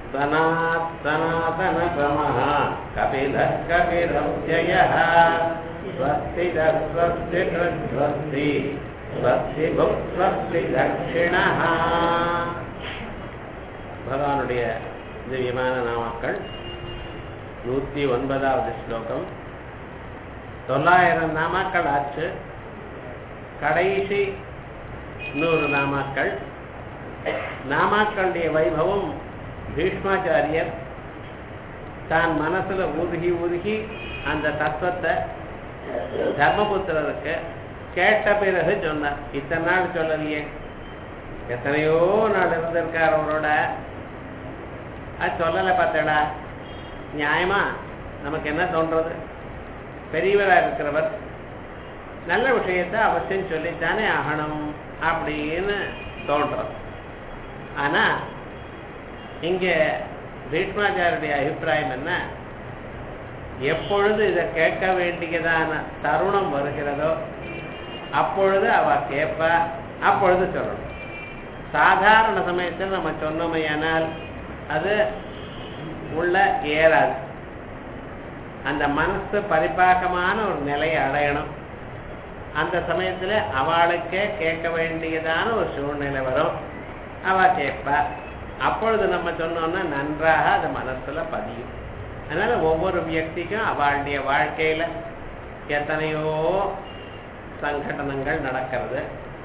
सनातनतमः कपिलः कपिरव्ययः स्वस्ति स्वस्ति स्वस्ति भुक् स्वस्ति दक्षिणः. பகவானுடைய திவ்யமான நாமக்கள் 109வது ஸ்லோகம். 900 நாமாக்கள் ஆச்சு. கடைசி 100 நாமாக்கள். நாமாக்களுடைய வைபவம் பீஷ்மாச்சாரியர் தான் மனசுல உருகி அந்த தத்துவத்தை தர்மபுத்திரருக்கு கேட்ட பிறகு சொன்னார். இத்தனை நாள் சொல்லலையே, எத்தனையோ நாள் இருந்திருக்கார் அவரோட, அது சொல்லலை பார்த்தடா. நியாயமா நமக்கு என்ன தோன்றது? பெரியவராக இருக்கிறவர் நல்ல விஷயத்தை அவசியம் சொல்லித்தானே ஆகணும் அப்படின்னு தோன்றது. ஆனா இங்க பீஷ்மாச்சாரியுடைய அபிப்பிராயம் என்ன, எப்பொழுது இதை கேட்க வேண்டியதான தருணம் வருகிறதோ அப்பொழுது அவ கேட்பா, அப்பொழுது சொல்லணும். சாதாரண சமயத்தில் நம்ம சொன்னோமையானால் அது உள்ள ஏறாது. அந்த மனசு பரிபாக்கமான ஒரு நிலையை அடையணும். அந்த சமயத்தில் அவளுக்கே கேட்க வேண்டியதான ஒரு சூழ்நிலை வரும். அவ கேட்பா. அப்பொழுது நம்ம சொன்னோம்னா நன்றாக அது மனசுல பதியும். அதனால ஒவ்வொரு வியக்திக்கும் அவளுடைய வாழ்க்கையில எத்தனையோ சங்கடனங்கள் நடக்கிறது.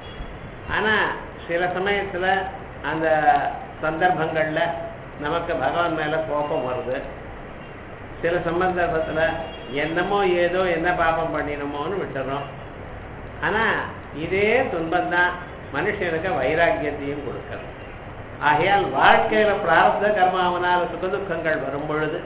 ஆனா சில சமயத்துல அந்த சந்தர்ப்பங்கள்ல நமக்கு பகவான் மேல கோபம் வருது. சில சந்தர்ப்பத்துல என்னமோ ஏதோ என்ன பாபம் பண்ணினமோன்னு விட்டுறோம். ஆனா இதே துன்பம்தான் மனுஷனுக்கு வைராக்கியத்தையும் கொடுக்கிறது. ஆகையால் வாழ்க்கையில பிராரப்த கர்மாவனால் சுகதுக்கங்கள் வரும் பொழுது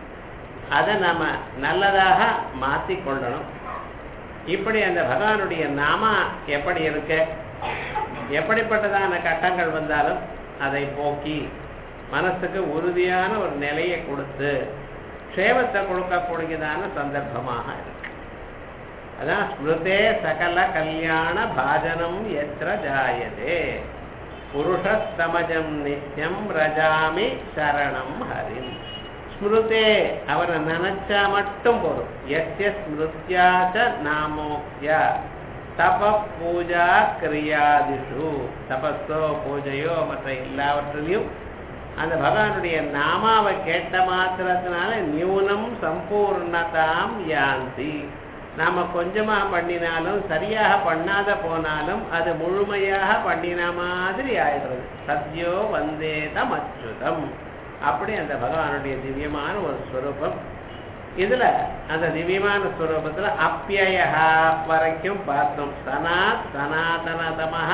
அதை நாம நல்லதாக மாற்றி கொள்ளணும். இப்படி அந்த பகவானுடைய நாமா எப்படி இருக்கு, எப்படிப்பட்டதான கட்டங்கள் வந்தாலும் அதை போக்கி மனசுக்கு உறுதியான ஒரு நிலையை கொடுத்து க்ஷேமத்தை கொடுக்கக்கூடியதான சந்தர்ப்பமாக இருக்கு. அதான் ஸ்மிருதே சகல கல்யாண பாஜனம் எத்திர ஜாயதே புருஷஸ்தமஜம் நித்யம் ரஜாமி சரணம் ஹரிம். ஸ்மிருதே அவரை நினைச்சா மட்டும் போதும். எஸ்ய ஸ்மிருத்யாச்ச நாமோக்யா தப பூஜா கிரியாதிஷு, தபஸோ பூஜையோ மற்ற எல்லாவற்றிலையும் அந்த பகவானுடைய நாமாவை கேட்ட மாத்திரத்தினால நியூனம் சம்பூர்ணதாம் யாந்தி. நாம கொஞ்சமா பண்ணினாலும் சரியாக பண்ணாத போனாலும் அது முழுமையாக பண்ணின மாதிரி ஆயிடுறது. சத்யோ வந்தேதம் அச்சுதம். அப்படி அந்த பகவானுடைய திவ்யமான ஒரு ஸ்வரூபம். இதுல அந்த திவ்யமான ஸ்வரூபத்துல அப்யயா வரைக்கும் பார்த்தோம். சனாத் சனாதனதமஹ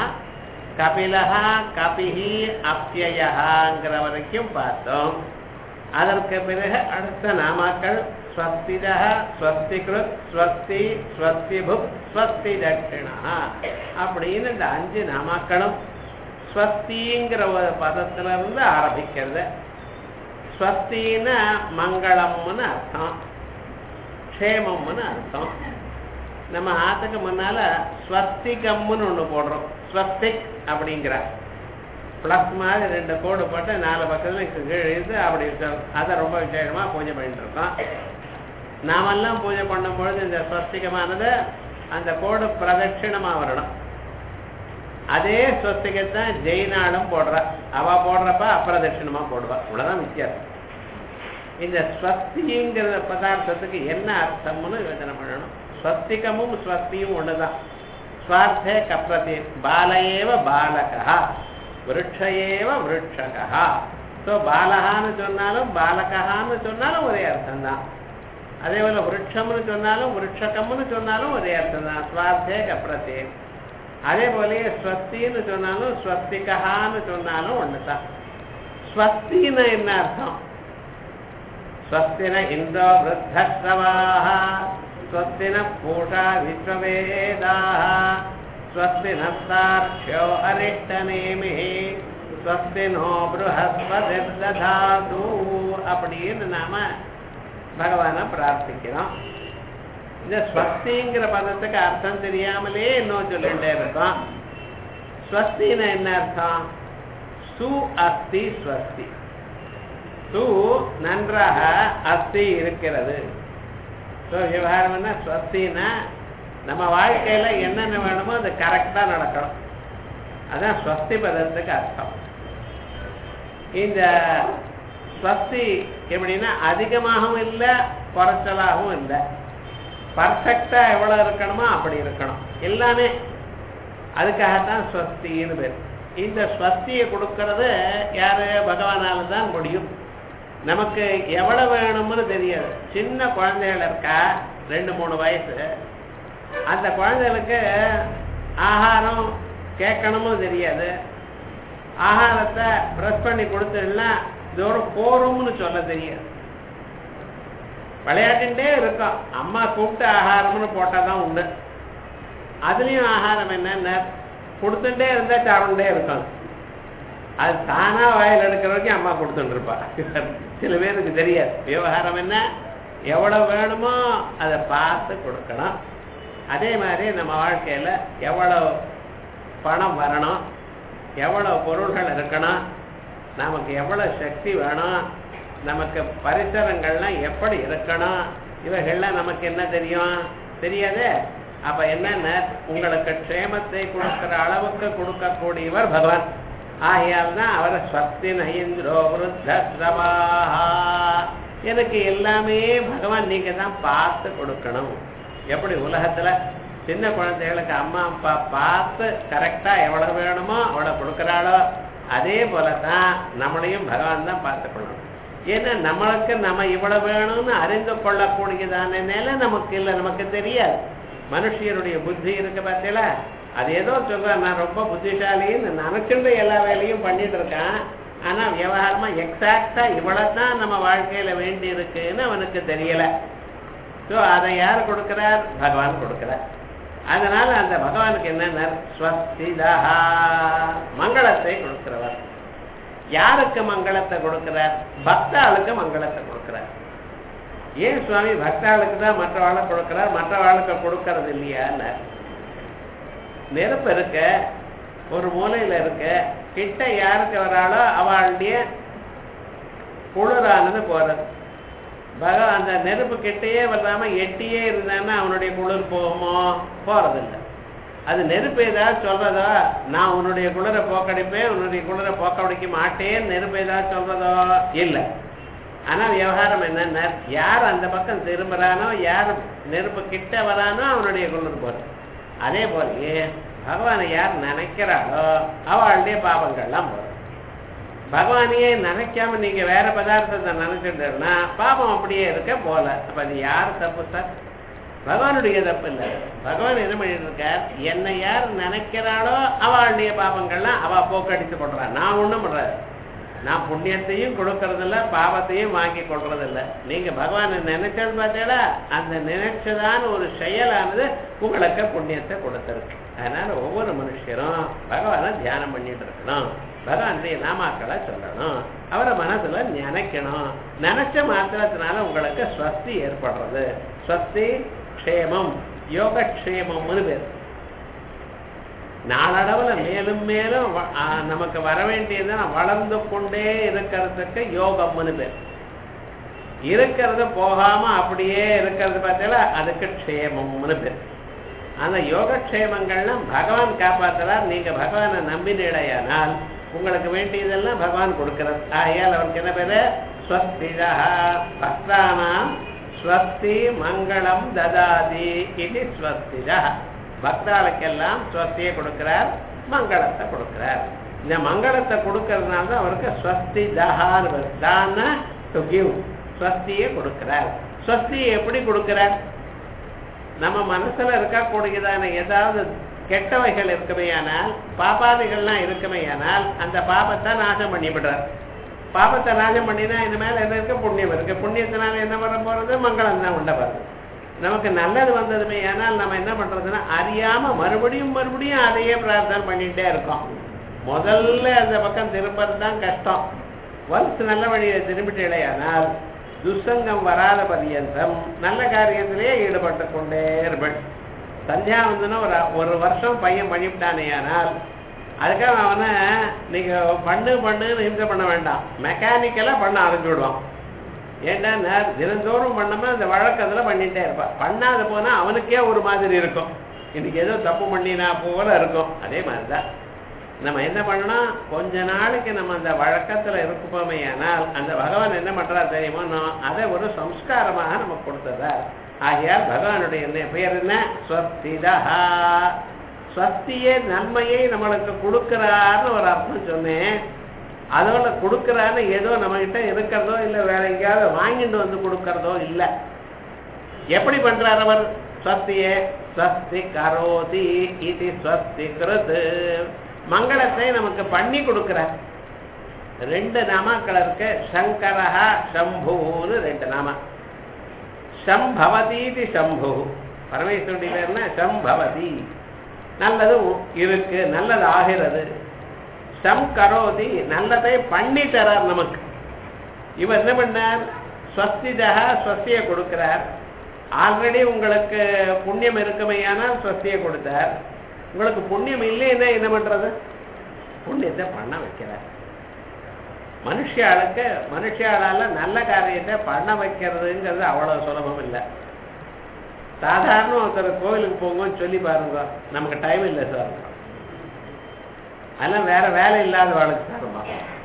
கபிலஹா கபிஹி அப்யயஹாங்கிற வரைக்கும் பார்த்தோம். அதற்கு பிறகு அடுத்த நாமாக்கள் ஸ்வஸ்திதஹ ஸ்வஸ்திகிருத் ஸ்வஸ்தி ஸ்வஸ்திபுக் ஸ்வஸ்தி தட்சிணா அப்படின்னு இந்த 5 நாமாக்களும் ஸ்வஸ்திங்கிற ஒரு பதத்திலிருந்து ஆரம்பிக்கிறது. ஸ்வஸ்தின்னா மங்களம்னு அர்த்தம், க்ஷேமம்னு அர்த்தம். நம்ம ஆத்துக்கு முன்னால ஸ்வஸ்திகம்னு ஒன்று போடுறோம். ஸ்வஸ்திக் அப்படிங்கிற பிளஸ் மாதிரி 2 கோடு போட்டு 4 பக்கத்துல கீழே இருந்து அப்படி அதை ரொம்ப விசேஷமா பூஜை பண்ணிட்டு இருக்கோம். நாமெல்லாம் பூஜை பண்ணும்பொழுது இந்த ஸ்வஸ்திகமானது அந்த கோடு பிரதட்சிணமா வரணும். அதே ஸ்வஸ்திகத்தான் ஜெயினாலும் போடுறா. அவ போடுறப்ப அப்பிரதட்சிணமா போடுவா. இவ்வளவுதான் வித்தியாசம். இந்த ஸ்வஸ்திங்கிற பதார்த்தத்துக்கு என்ன அர்த்தம்னு யோசனை பண்ணணும். ஸ்வஸ்திகமும் ஸ்வஸ்தியும் ஒண்ணுதான். ஸ்வார்த்தே கப்ரதி பாலயேவ பாலகா விருட்சயேவ விருட்சகா. ஸோ பாலகான்னு சொன்னாலும் பாலகான்னு சொன்னாலும் ஒரே அர்த்தம் தான். அதே போல விருட்சம்னு சொன்னாலும் விருட்சகம்னு சொன்னாலும் ஒரே அர்த்தம் தான். ஸ்வார்த்தே கப்ரதி. அதே போலயே ஸ்வஸ்தின்னு சொன்னாலும் ஸ்வஸ்திகான்னு சொன்னாலும் ஒண்ணுதான். ஸ்வஸ்தின்னு என்ன அர்த்தம்? ஸ்வஸ்தின இந்தோ விருத்தஸ்ரவாஹ ஸ்வஸ்தின பூஷா விஸ்வவேதாஹ ஸ்வஸ்தின சார்க்ஷ்யோ அரிஷ்டநேமி ஸ்வஸ்தினோ ப்ருஹஸ்பதிர்ததாது அப்படின்னு நாம பகவானை பிரார்த்திக்கிறோம். இந்த ஸ்வஸ்திங்கிற பதத்துக்கு அர்த்தம் தெரியாமலே இன்னும் சொல்லிட்டே இருக்கோம். ஸ்வஸ்தினா என்ன அர்த்தம்? சு அஸ்தி ஸ்வஸ்தி. தூ நன்றாக அஸ்தி இருக்கிறது. விவகாரம் என்ன ஸ்வஸ்தினா நம்ம வாழ்க்கையில என்னென்ன வேணுமோ அது கரெக்டா நடக்கணும். அதான் ஸ்வஸ்தி பதத்துக்கு அர்த்தம். இந்த ஸ்வஸ்தி எப்படின்னா அதிகமாகவும் இல்லை குறைச்சலாகவும் இல்லை, பர்ஃபெக்டா எவ்வளவு இருக்கணுமோ அப்படி இருக்கணும் எல்லாமே. அதுக்காகத்தான் ஸ்வஸ்தின்னு பேர். இந்த ஸ்வஸ்தியை கொடுக்கறது யாரு? பகவானால தான் முடியும். நமக்கு எவ்வளவு வேணும்னு தெரியாது. சின்ன குழந்தைகள் இருக்கா 2-3 வயசு, அந்த குழந்தைகளுக்கு ஆகாரம் கேட்கணும்னு தெரியாது. ஆகாரத்தை ப்ரெஸ் பண்ணி கொடுத்துடனா இதோட போறோம்னு சொல்ல தெரியாது. விளையாட்டுட்டே இருக்கும். அம்மா கூப்பிட்டு ஆகாரம்னு போட்டாதான் உண்டு. அதுலயும் ஆகாரம் என்னன்னா கொடுத்துட்டே இருந்தா சாப்பிட்டுட்டே இருக்கும். அது தானா வாயில் எடுக்கிற வரைக்கும் அம்மா கொடுத்துட்டு இருப்பா. சில பேருக்கு தெரியாது. விவகாரம் என்ன எவ்வளவு வேணுமோ அதை பார்த்து கொடுக்கணும். அதே மாதிரி நம்ம வாழ்க்கையில எவ்வளவு பணம் வரணும், எவ்வளவு பொருள்கள் இருக்கணும், நமக்கு எவ்வளவு சக்தி வேணும், நமக்கு பரிசரங்கள்லாம் எப்படி இருக்கணும், இவைகள்லாம் நமக்கு என்ன தெரியும்? தெரியாதே. அப்ப என்னன்னா உங்களுக்கு க்ஷேமத்தை கொடுக்கிற அளவுக்கு கொடுக்கக்கூடியவர் பகவான். ஆகையால் தான் அவரை ஸ்வஸ்தி நயந்திரோ விருத்தஸ்ரவாஹா, எனக்கு எல்லாமே பகவான் நீங்க தான் பார்த்து கொடுக்கணும். எப்படி உலகத்துல சின்ன குழந்தைகளுக்கு அம்மா அப்பா பார்த்து கரெக்டா எவ்வளவு வேணுமோ அவ்வளவு கொடுக்கறாளோ, அதே போலதான் நம்மளையும் பகவான் தான் பார்த்துக்கணும். ஏன்னா நம்மளுக்கு நம்ம இவ்வளவு வேணும்னு அறிந்து கொள்ளக்கூடியதான நிலை நமக்கு இல்லை, நமக்கு தெரியாது. மனுஷியருடைய புத்தி இருக்கு பார்த்தீங்களா, அது ஏதோ சொல்றேன் நான் ரொம்ப புத்திசாலின்னு நினைச்சுட்டு எல்லா வேலையும் பண்ணிட்டு இருக்கேன். ஆனா விவகாரமா எக்ஸாக்டா இவ்வளவுதான் நம்ம வாழ்க்கையில வேண்டி இருக்குன்னு அவனுக்கு தெரியல. ஸோ அதை யார் கொடுக்கிறார்? பகவான் கொடுக்கிறார். அதனால அந்த பகவானுக்கு என்ன ஸ்வஸ்திதா, மங்களத்தை கொடுக்கிறவர். யாருக்கு மங்களத்தை கொடுக்கிறார்? பக்தாளுக்கு மங்களத்தை கொடுக்கிறார். ஏன் சுவாமி பக்தாளுக்கு தான் மற்றவாளை கொடுக்கிறார், மற்றவாளுக்கு கொடுக்கறது இல்லையா? நெருப்பு இருக்க ஒரு மூலையில இருக்க, கிட்ட யாருக்கு வராளோ அவளுடைய குளிரானது போறது. பகவான் அந்த நெருப்பு கிட்டையே வராம எட்டியே இருந்தான்னா அவனுடைய குளிர் போகுமோ? போறதில்லை. அது நெருப்பு ஏதாவது சொல்றதோ நான் உன்னுடைய குளிரை போக்கடிப்பேன், உன்னுடைய குளிரை போக்கடிக்க மாட்டேன் நெருப்பு ஏதாவது சொல்றதோ இல்லை. ஆனா விவகாரம் என்னன்னா யார் அந்த பக்கம் திரும்புறானோ, யார் நெருப்பு கிட்ட வரானோ அவனுடைய குளிர் போறது. அதே போலயே பகவானை யார் நினைக்கிறாளோ அவளுடைய பாபங்கள்லாம் போறது. பகவானையே நினைக்காம நீங்க வேற பதார்த்தத்தை நினைச்சுட்டா பாபம் அப்படியே இருக்க போல. அப்ப அது யார் தப்பு சார்? பகவானுடைய தப்பு இல்லை. பகவான் என்ன பண்ணிட்டு இருக்கார்? என்னை யார் நினைக்கிறாளோ அவளுடைய பாபங்கள்லாம் அவ போக்கடித்து கொள்றான். நான் ஒண்ணும் பண்றாரு, நான் புண்ணியத்தையும் கொடுக்கறதில்ல, பாவத்தையும் வாங்கி கொள்றதில்லை. நீங்க பகவானை நினைச்சது பார்த்தீங்களா, அந்த நினைச்சதான ஒரு செயலானது உங்களுக்கு புண்ணியத்தை கொடுத்திருக்கு. அதனால ஒவ்வொரு மனுஷரும் பகவானை தியானம் பண்ணிட்டு இருக்கணும், பகவானுடைய நாமாக்களை சொல்லணும், அவரை மனசுல நினைக்கணும். நினைச்ச மாத்திரத்தினால உங்களுக்கு ஸ்வஸ்தி ஏற்படுறது. ஸ்வஸ்தி க்ஷேமம், யோகக்ஷேமம்னு பேர். நாளடவுல மேலும் மேலும் நமக்கு வர வேண்டியது வளர்ந்து கொண்டே இருக்கிறதுக்கு யோகம்னு பேர். இருக்கிறது போகாம அப்படியே இருக்கிறது பார்த்தீங்களா, அதுக்கு க்ஷேமம்னு பேர். அந்த யோகக்ஷேமங்கள்லாம் பகவான் காப்பாற்றுறார். நீங்க பகவானை நம்பினடையானால் உங்களுக்கு வேண்டியதெல்லாம் பகவான் கொடுக்கிறார். ஆகையால் அவருக்கு என்ன பேரு? ஸ்வஸ்திதா. பக்தானாம் ஸ்வஸ்தி மங்களம் ததாதி இது ஸ்வஸ்திதா. பக்தாளுக்கெல்லாம் ஸ்வஸ்தியை கொடுக்கிறார், மங்களத்தை கொடுக்கிறார். இந்த மங்களத்தை கொடுக்கறதுனால தான் அவருக்கு ஸ்வஸ்தி தஹான்னு தான டு கிவ், ஸ்வஸ்தியை கொடுக்கிறார். ஸ்வஸ்தியை எப்படி கொடுக்கிறார்? நம்ம மனசுல இருக்கக்கூடியதான ஏதாவது கெட்டவைகள் இருக்குமையானால், பாபாதிகள்லாம் இருக்குமையானால் அந்த பாபத்தை நாசம் பண்ணிவிடுறார். பாபத்தை நாசம் பண்ணினா இந்த மேல என்ன இருக்கு? புண்ணியம் இருக்கு. புண்ணியத்தினால என்ன பண்ண போறது? மங்களம் தான் உண்ட போறது. நமக்கு நல்லது வந்ததுமே ஆனால் நம்ம என்ன பண்றதுன்னா அறியாம மறுபடியும் மறுபடியும் அதையே பிரார்த்தனை பண்ணிட்டே இருக்கோம். முதல்ல அந்த பக்கம் திரும்பறது தான் கஷ்டம். ஒன்ஸ் நல்ல வழியை திரும்பிட்டு இல்லையானால் துசங்கம் வராத பரியந்தம் நல்ல காரியத்திலேயே ஈடுபட்டு கொண்டே இருப்பேன். சந்தியாவந்தனம் ஒரு வருஷம் பையன் பண்ணிவிட்டானேயானால் அதுக்காக அவனை நீங்க பண்ணுன்னு ஹிம்சை பண்ண வேண்டாம், மெக்கானிக்கலா பண்ண ஆரம்பிச்சுடுவான். ஏன்னா தினந்தோறும் பண்ணாம அந்த வழக்கத்துல பண்ணிட்டே இருப்பான். பண்ணாத போனா அவனுக்கே ஒரு மாதிரி இருக்கும், இன்னைக்கு ஏதோ தப்பு பண்ணினா போல இருக்கும். அதே மாதிரிதான் நம்ம என்ன பண்ணணும், கொஞ்ச நாளைக்கு நம்ம அந்த வழக்கத்துல இருப்போமே. ஆனால் அந்த பகவான் என்ன பண்றாரு தெரியுமோ, அதை ஒரு சம்ஸ்காரமாக நமக்கு கொடுத்ததார். ஆகையால் பகவானுடைய பெயர் என்ன, ஸ்வஸ்திதா. ஸ்வஸ்தியே நன்மையை நம்மளுக்கு கொடுக்கிறார்னு ஒரு அர்த்தம் சொன்னேன். அதோட கொடுக்கிறான்னு ஏதோ நம்ம கிட்ட இருக்கிறதோ இல்லை வேற எங்கேயாவது வாங்கிட்டு வந்து கொடுக்கறதோ இல்லை. எப்படி பண்றார் அவர் ஸ்வஸ்தியே, ஸ்வஸ்தி கரோதி இது ஸ்வஸ்தி கிருது. மங்களத்தை நமக்கு பண்ணி கொடுக்கிறார். 2 நாமாக்கள் இருக்கு, சங்கரஹா சம்புன்னு 2 நாமா. சம்பவதி சம்பு, பரமேஸ்வருடைய பேர்னா சம்பவதி, நல்லது இருக்கு, நல்லது ஆகிறது. சம் கரோதி, நல்லதை பண்ணி தரார் நமக்கு. இவர் என்ன பண்ணார், ஸ்வஸ்திதா, ஸ்வஸ்தியை கொடுக்கிறார். ஆல்ரெடி உங்களுக்கு புண்ணியம் இருக்குமையானால் ஸ்வஸ்தியை கொடுத்தார். உங்களுக்கு புண்ணியம் இல்லைன்னா என்ன பண்றது, புண்ணியத்தை பண்ண வைக்கிறார். மனுஷாளால நல்ல காரியத்தை பண்ண வைக்கிறதுங்கிறது அவ்வளவு சுலபம் இல்லை. சாதாரண ஒருத்தர் கோவிலுக்கு போங்கன்னு சொல்லி பாருங்க, நமக்கு டைம் இல்லை சார், அதெல்லாம் வேற வேலை இல்லாத வாழ்க்கை சார்மா.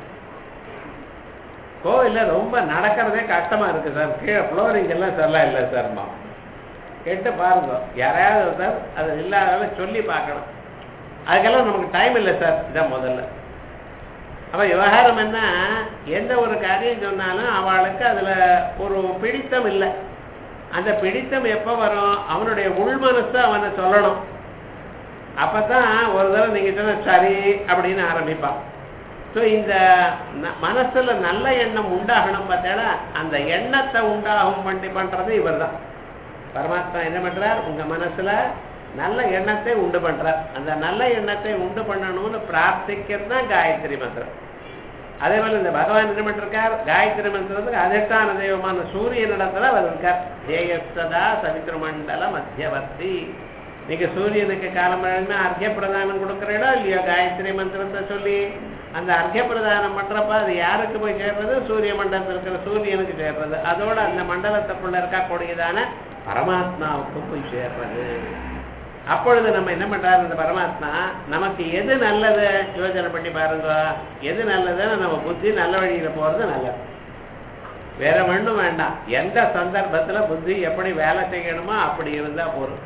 கோவில்ல ரொம்ப நடக்கிறதே கஷ்டமா இருக்கு சார், கீழே ஃப்ளோரிங் எல்லாம் சரிலாம் இல்லை சார்மா. கேட்டு பாருங்க, யாரையாவது சார் அது இல்லாத சொல்லி பார்க்கணும். அதுக்கெல்லாம் நமக்கு டைம் இல்லை சார், இதான் முதல்ல. அப்ப விவகாரம் என்ன, எந்த ஒரு காரியம் சொன்னாலும் அவளுக்கு அதுல ஒரு பிடித்தம் இல்லை. அந்த பிடித்தம் எப்ப வரும், அவனுடைய உள்மனசு அவனை சொல்லணும். அப்பதான் ஒரு தடவை நீங்க சொன்ன சரி அப்படின்னு ஆரம்பிப்பான். ஸோ இந்த மனசுல நல்ல எண்ணம் உண்டாகணும் பார்த்தா, அந்த எண்ணத்தை உண்டாகும் பண்றது இவர் தான். பரமாத்மா என்ன பண்றார், உங்க மனசுல நல்ல எண்ணத்தை உண்டு பண்றார். அந்த நல்ல எண்ணத்தை உண்டு பண்ணணும்னு பிரார்த்திக்கிறது தான் காயத்ரி மந்திரம். அதே போல இந்த பகவான் என்ன பண்ணிருக்கார், காயத்ரி மந்திரத்துக்கு அதிஷ்டான தெய்வமான சூரியனிடத்துல அவர் இருக்கார். தேயஸ்ததா சவித்ருமண்டல மத்தியவர்த்தி. நீங்க சூரியனுக்கு காலம்பழமே அர்க்கிய பிரதானம் கொடுக்குறீடோ இல்லையோ, காயத்ரி மந்திரத்தை சொல்லி அந்த அர்க்கிய பிரதானம் பண்றப்ப அது யாருக்கு போய் சேர்றது, சூரிய மண்டலத்தில் இருக்கிற சூரியனுக்கு சேர்றது. அதோட அந்த மண்டலத்துக்குள்ள இருக்கக்கூடியதான பரமாத்மாவுக்கு போய் சேர்றது. அப்பொழுது நம்ம என்ன பண்றாரு, இந்த பரமாத்மா நமக்கு எது நல்லது யோசனை பண்ணி பாருங்க. எது நல்லதுன்னு நம்ம புத்தி நல்ல வழியில போறது நல்லது, வேற ஒண்ணும் வேண்டாம். எந்த சந்தர்ப்பத்துல புத்தி எப்படி வேலை செய்யணுமோ அப்படி இருந்தா போதும்.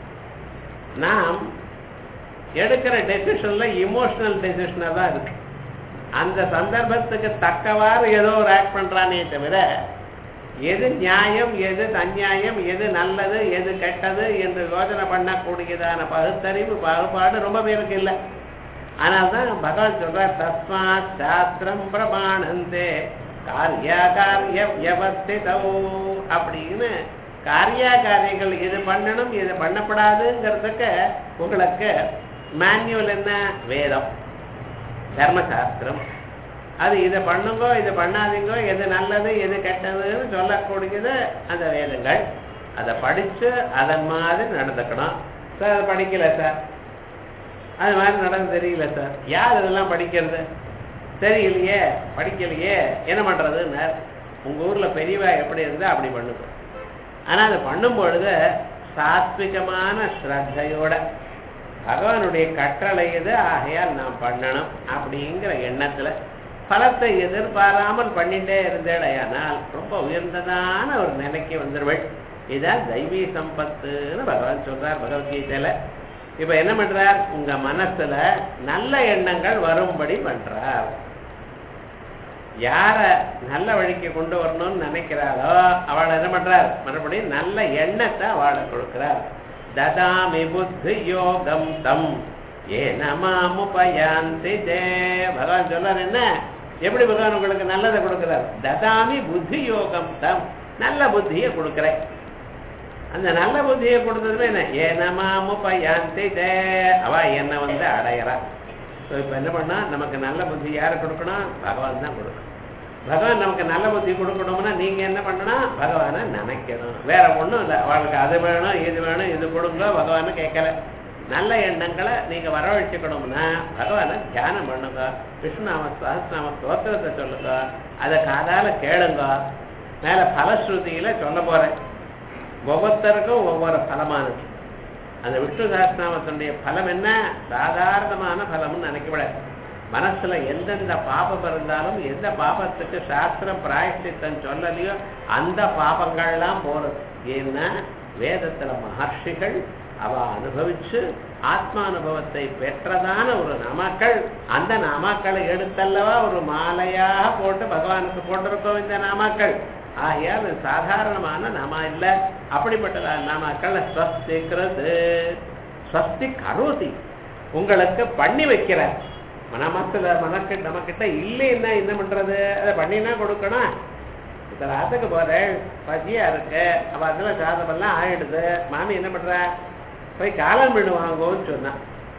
நாம் எடுக்கிற டெசிஷன்ல இமோஷனல் டெசிஷனா தான் இருக்கு. அந்த சந்தர்ப்பத்துக்கு தக்கவாறு ஏதோ ஒரு ஆக்ட் பண்றானே தவிர, எது நியாயம் எது அந்நியாயம், எது நல்லது எது கெட்டது என்று யோசனை பண்ணக்கூடியதான பகுத்தறிவு பாகுபாடு ரொம்ப பேருக்கு இல்லை. ஆனால்தான் பகவான் சொல்றார், தஸ்மாத் சாஸ்திரம் பிரமாணந்தே காரியாகாரிய வியவஸ்திதோ அப்படின்னு. காரியாகாரியங்கள் எது பண்ணணும் எது பண்ணப்படாதுங்கிறதுக்கு உங்களுக்கு மேன்யூல் என்ன, வேதம் தர்மசாஸ்திரம். அது இதை பண்ணுங்கோ இதை பண்ணாதீங்கோ, எது நல்லது எது கெட்டதுன்னு சொல்லக்கூடியது அந்த வேதங்கள். அதை படிச்சு அதன் மாதிரி நடந்துக்கணும். சார் அது படிக்கல சார், அது மாதிரி நடந்து தெரியல சார். யார் இதெல்லாம் படிக்கிறது, தெரியலையே படிக்கலையே என்ன பண்றதுன்னு. உங்க ஊர்ல பெரியவா எப்படி இருந்தா அப்படி பண்ணுங்க. ஆனா அது பண்ணும் பொழுது சாத்விகமான ஸ்ரத்தையோட பகவானுடைய கட்டளை எது, ஆகையால் நாம் பண்ணணும் அப்படிங்கிற எண்ணத்துல பலத்தை எதிர்பாராமல் பண்ணிட்டே இருந்தேடையானால் ரொம்ப உயர்ந்ததான ஒரு நிலைக்கு வந்துடுவள். இதான் தெய்வீ சம்பத்துன்னு பகவான் சொல்றார் பகவத்கீதையில. இப்ப என்ன பண்றார், உங்க மனசுல நல்ல எண்ணங்கள் வரும்படி பண்றார். யார நல்ல வழிக்கு கொண்டு வரணும்னு நினைக்கிறாளோ அவளை என்ன பண்றார், மறுபடியும் நல்ல எண்ணத்தை அவளை கொடுக்கிறார். ததாமி புத்தி யோகம் தம் ஏனமாமுபயாந்தி தே. பகவான் சொல்றார் என்ன, எப்படி பகவான் உங்களுக்கு நல்லதை கொடுக்கிறார், ததாமி புத்தி யோகம் தம், நல்ல புத்தியை கொடுக்கிறேன். அந்த நல்ல புத்தியை கொடுத்ததுமே என்ன, ஏனமாமுபயாந்தி தே, அவ என்ன வந்து அடையறா. ஸோ இப்போ என்ன பண்ணா, நமக்கு நல்ல புத்தி யாரை கொடுக்கணும், பகவான் தான் கொடுக்கணும். பகவான் நமக்கு நல்ல புத்தி கொடுக்கணும்னா நீங்க என்ன பண்ணணும், பகவானை நினைக்கணும். வேற ஒன்றும் இல்லை. அவளுக்கு அது வேணும் இது வேணும் இது கொடுங்க பகவான்னு கேட்கல. நல்ல எண்ணங்களை நீங்க வரவழைச்சுக்கணும்னா பகவானை தியானம் பண்ணுங்க, விஷ்ணுநாம சஹஸ்ரநாம ஸ்தோத்திரத்தை சொல்லுங்க, அதை காதால கேளுங்க. மேல பலஸ்ருதியில சொல்ல போறேன். ஒவ்வொருத்தருக்கும் ஒவ்வொரு பலமானது. அந்த விஷ்ணு சஹஸ்ரநாமத்தினுடைய பலம் என்ன? சாதாரணமான பலம்னு நினைக்கப்படாது. மனசுல எந்தெந்த பாபம் இருந்தாலும், எந்த பாபத்துக்கு சாஸ்திரம் பிராயஷ்சித்தம் சொல்லலையோ அந்த பாபங்கள்லாம் போறது. ஏன்னா வேதத்துல மகர்ஷிகள் அவ அனுபவிச்சு ஆத்மானுபவத்தை பெற்றதான ஒரு நாமாக்கள், அந்த நாமாக்களை எடுத்தல்லவா ஒரு மாலையாக போட்டு பகவானுக்கு போட்டிருக்கோம் இந்த நாமாக்கள். ஆகையால் சாதாரணமான நாமா இல்லை. அப்படிப்பட்ட நாமாக்கள் ஸ்வஸ்திக்கிறது, ஸ்வஸ்தி கரோதி, உங்களுக்கு பண்ணி வைக்கிறார். மனமத்துல நமக்கிட்ட இல்லைன்னா என்ன பண்றது? அதை பண்ணினா கொடுக்கணும். இப்போ ராத்துக்கு போறேன், பசியா இருக்கு, அவ அதுல சாதமெல்லாம் ஆயிடுது. மாமி என்ன பண்ற? போய் காலம் மீன் வாங்குவோன்னு சொன்னான்.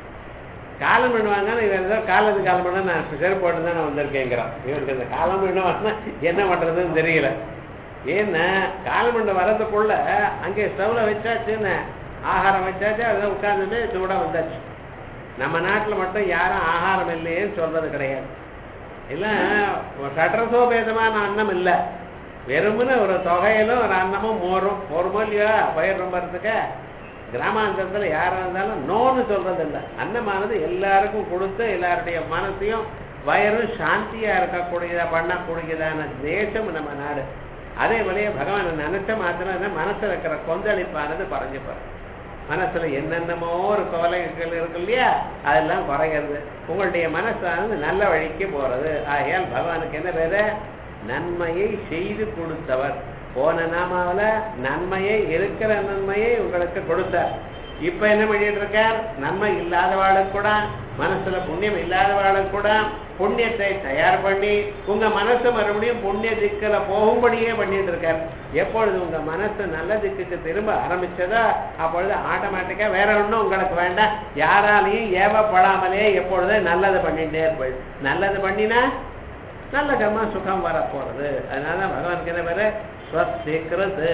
காலம் மீன் வாங்கினா இவன் ஏதோ காலத்து காலம் பண்ண நான் செருப்பு போட்டு தான் நான் வந்திருக்கேங்கிறான். இவருக்கு இந்த காலம் மீன் வாங்கினா என்ன பண்றதுன்னு தெரியல. ஏன்னா காலம் மீன் வரதுக்குள்ள அங்கே ஸ்டவ்ல வச்சாச்சுன்னு ஆகாரம் வச்சாச்சு, அதை உட்கார்ந்துட்டு சூட வந்தாச்சு. நம்ம நாட்டில் மட்டும் யாரும் ஆகாரம் இல்லையேன்னு சொல்றது கிடையாது. இல்லை சட்டரசோபேதமான அன்னம் இல்லை, வெறும்னு ஒரு தொகையிலும் ஒரு அன்னமும் மோருமோ இல்லையா பயிர் ரொம்பறதுக்க. கிராமாந்தரத்தில் யாராக இருந்தாலும் நோன்னு சொல்றது இல்லை. அன்னமானது எல்லாருக்கும் கொடுத்து எல்லாருடைய மனசையும் வயரும் சாந்தியா இருக்கக்கூடியதா பண்ணக்கூடியதான தேசம் நம்ம நாடு. அதே போலயே பகவானை நினைச்ச மாத்திரம் மனசுல இருக்கிற கொந்தளிப்பானது குறைஞ்சுப்பாரு. மனசுல என்னென்னமோ ஒரு கவலைகள் இருக்கு இல்லையா, அதெல்லாம் குறைகிறது. உங்களுடைய மனசானது நல்ல வழிக்கு போறது. ஆகையால் பகவானுக்கு என்ன பேரு? நன்மையை செய்து கொடுத்தவர். போன நாமாவில நன்மையை இருக்கிற நன்மையை உங்களுக்கு கொடுத்தார். இப்ப என்ன பண்ணிட்டு இருக்கார்? நன்மை இல்லாதவாளுக்கு கூட, மனசுல புண்ணியம் இல்லாதவாளுக்கு கூட புண்ணியத்தை தயார் பண்ணி உங்க மனசு மறுபடியும் புண்ணிய திக்குல போகும்படியே பண்ணிட்டு இருக்கார். எப்பொழுது உங்க மனசு நல்ல திக்குக்கு திரும்ப ஆரம்பிச்சதோ அப்பொழுது ஆட்டோமேட்டிக்கா வேற ஒன்றும் உங்களுக்கு வேண்டாம். யாராலையும் ஏவப்படாமலே எப்பொழுது நல்லது பண்ணிட்டே இருப்பது. நல்லது பண்ணினா நல்ல கர்மா சுகம் வரப்போறது. அதனால பகவானுக்கு என்ன பேரு? ஸ்வஸ்திக்ருத்.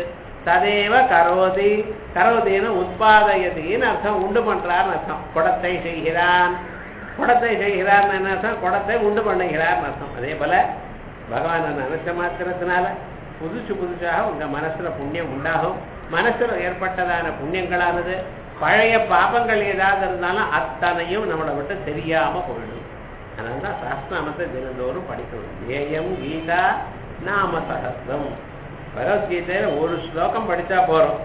ததேவ கரோதி. கரோதின்னு உத்பாதயதின்னு அர்த்தம், உண்டு பண்றார்னு அர்த்தம். குடத்தை செய்கிறான். குடத்தை செய்கிறார்னு என்ன அர்த்தம்? குடத்தை உண்டு பண்ணுகிறார்னு அர்த்தம். அதே போல பகவானை நினைச்ச மாத்திரத்தினால புதுசாக உங்க மனசுல புண்ணியம் உண்டாகும். மனசுல ஏற்பட்டதான புண்ணியங்களானது பழைய பாபங்கள் ஏதாவது இருந்தாலும் அத்தனையும் நம்மளை விட்டு தெரியாம போயிடும். அதனால்தான் சஹஸ்ரநாமத்தை தினந்தோறும் படிக்கணும். ஏயம் கீதா நாம சஹஸ்ரம். பகவத்கீதையில ஒரு ஸ்லோகம் படிச்சா போறோம்.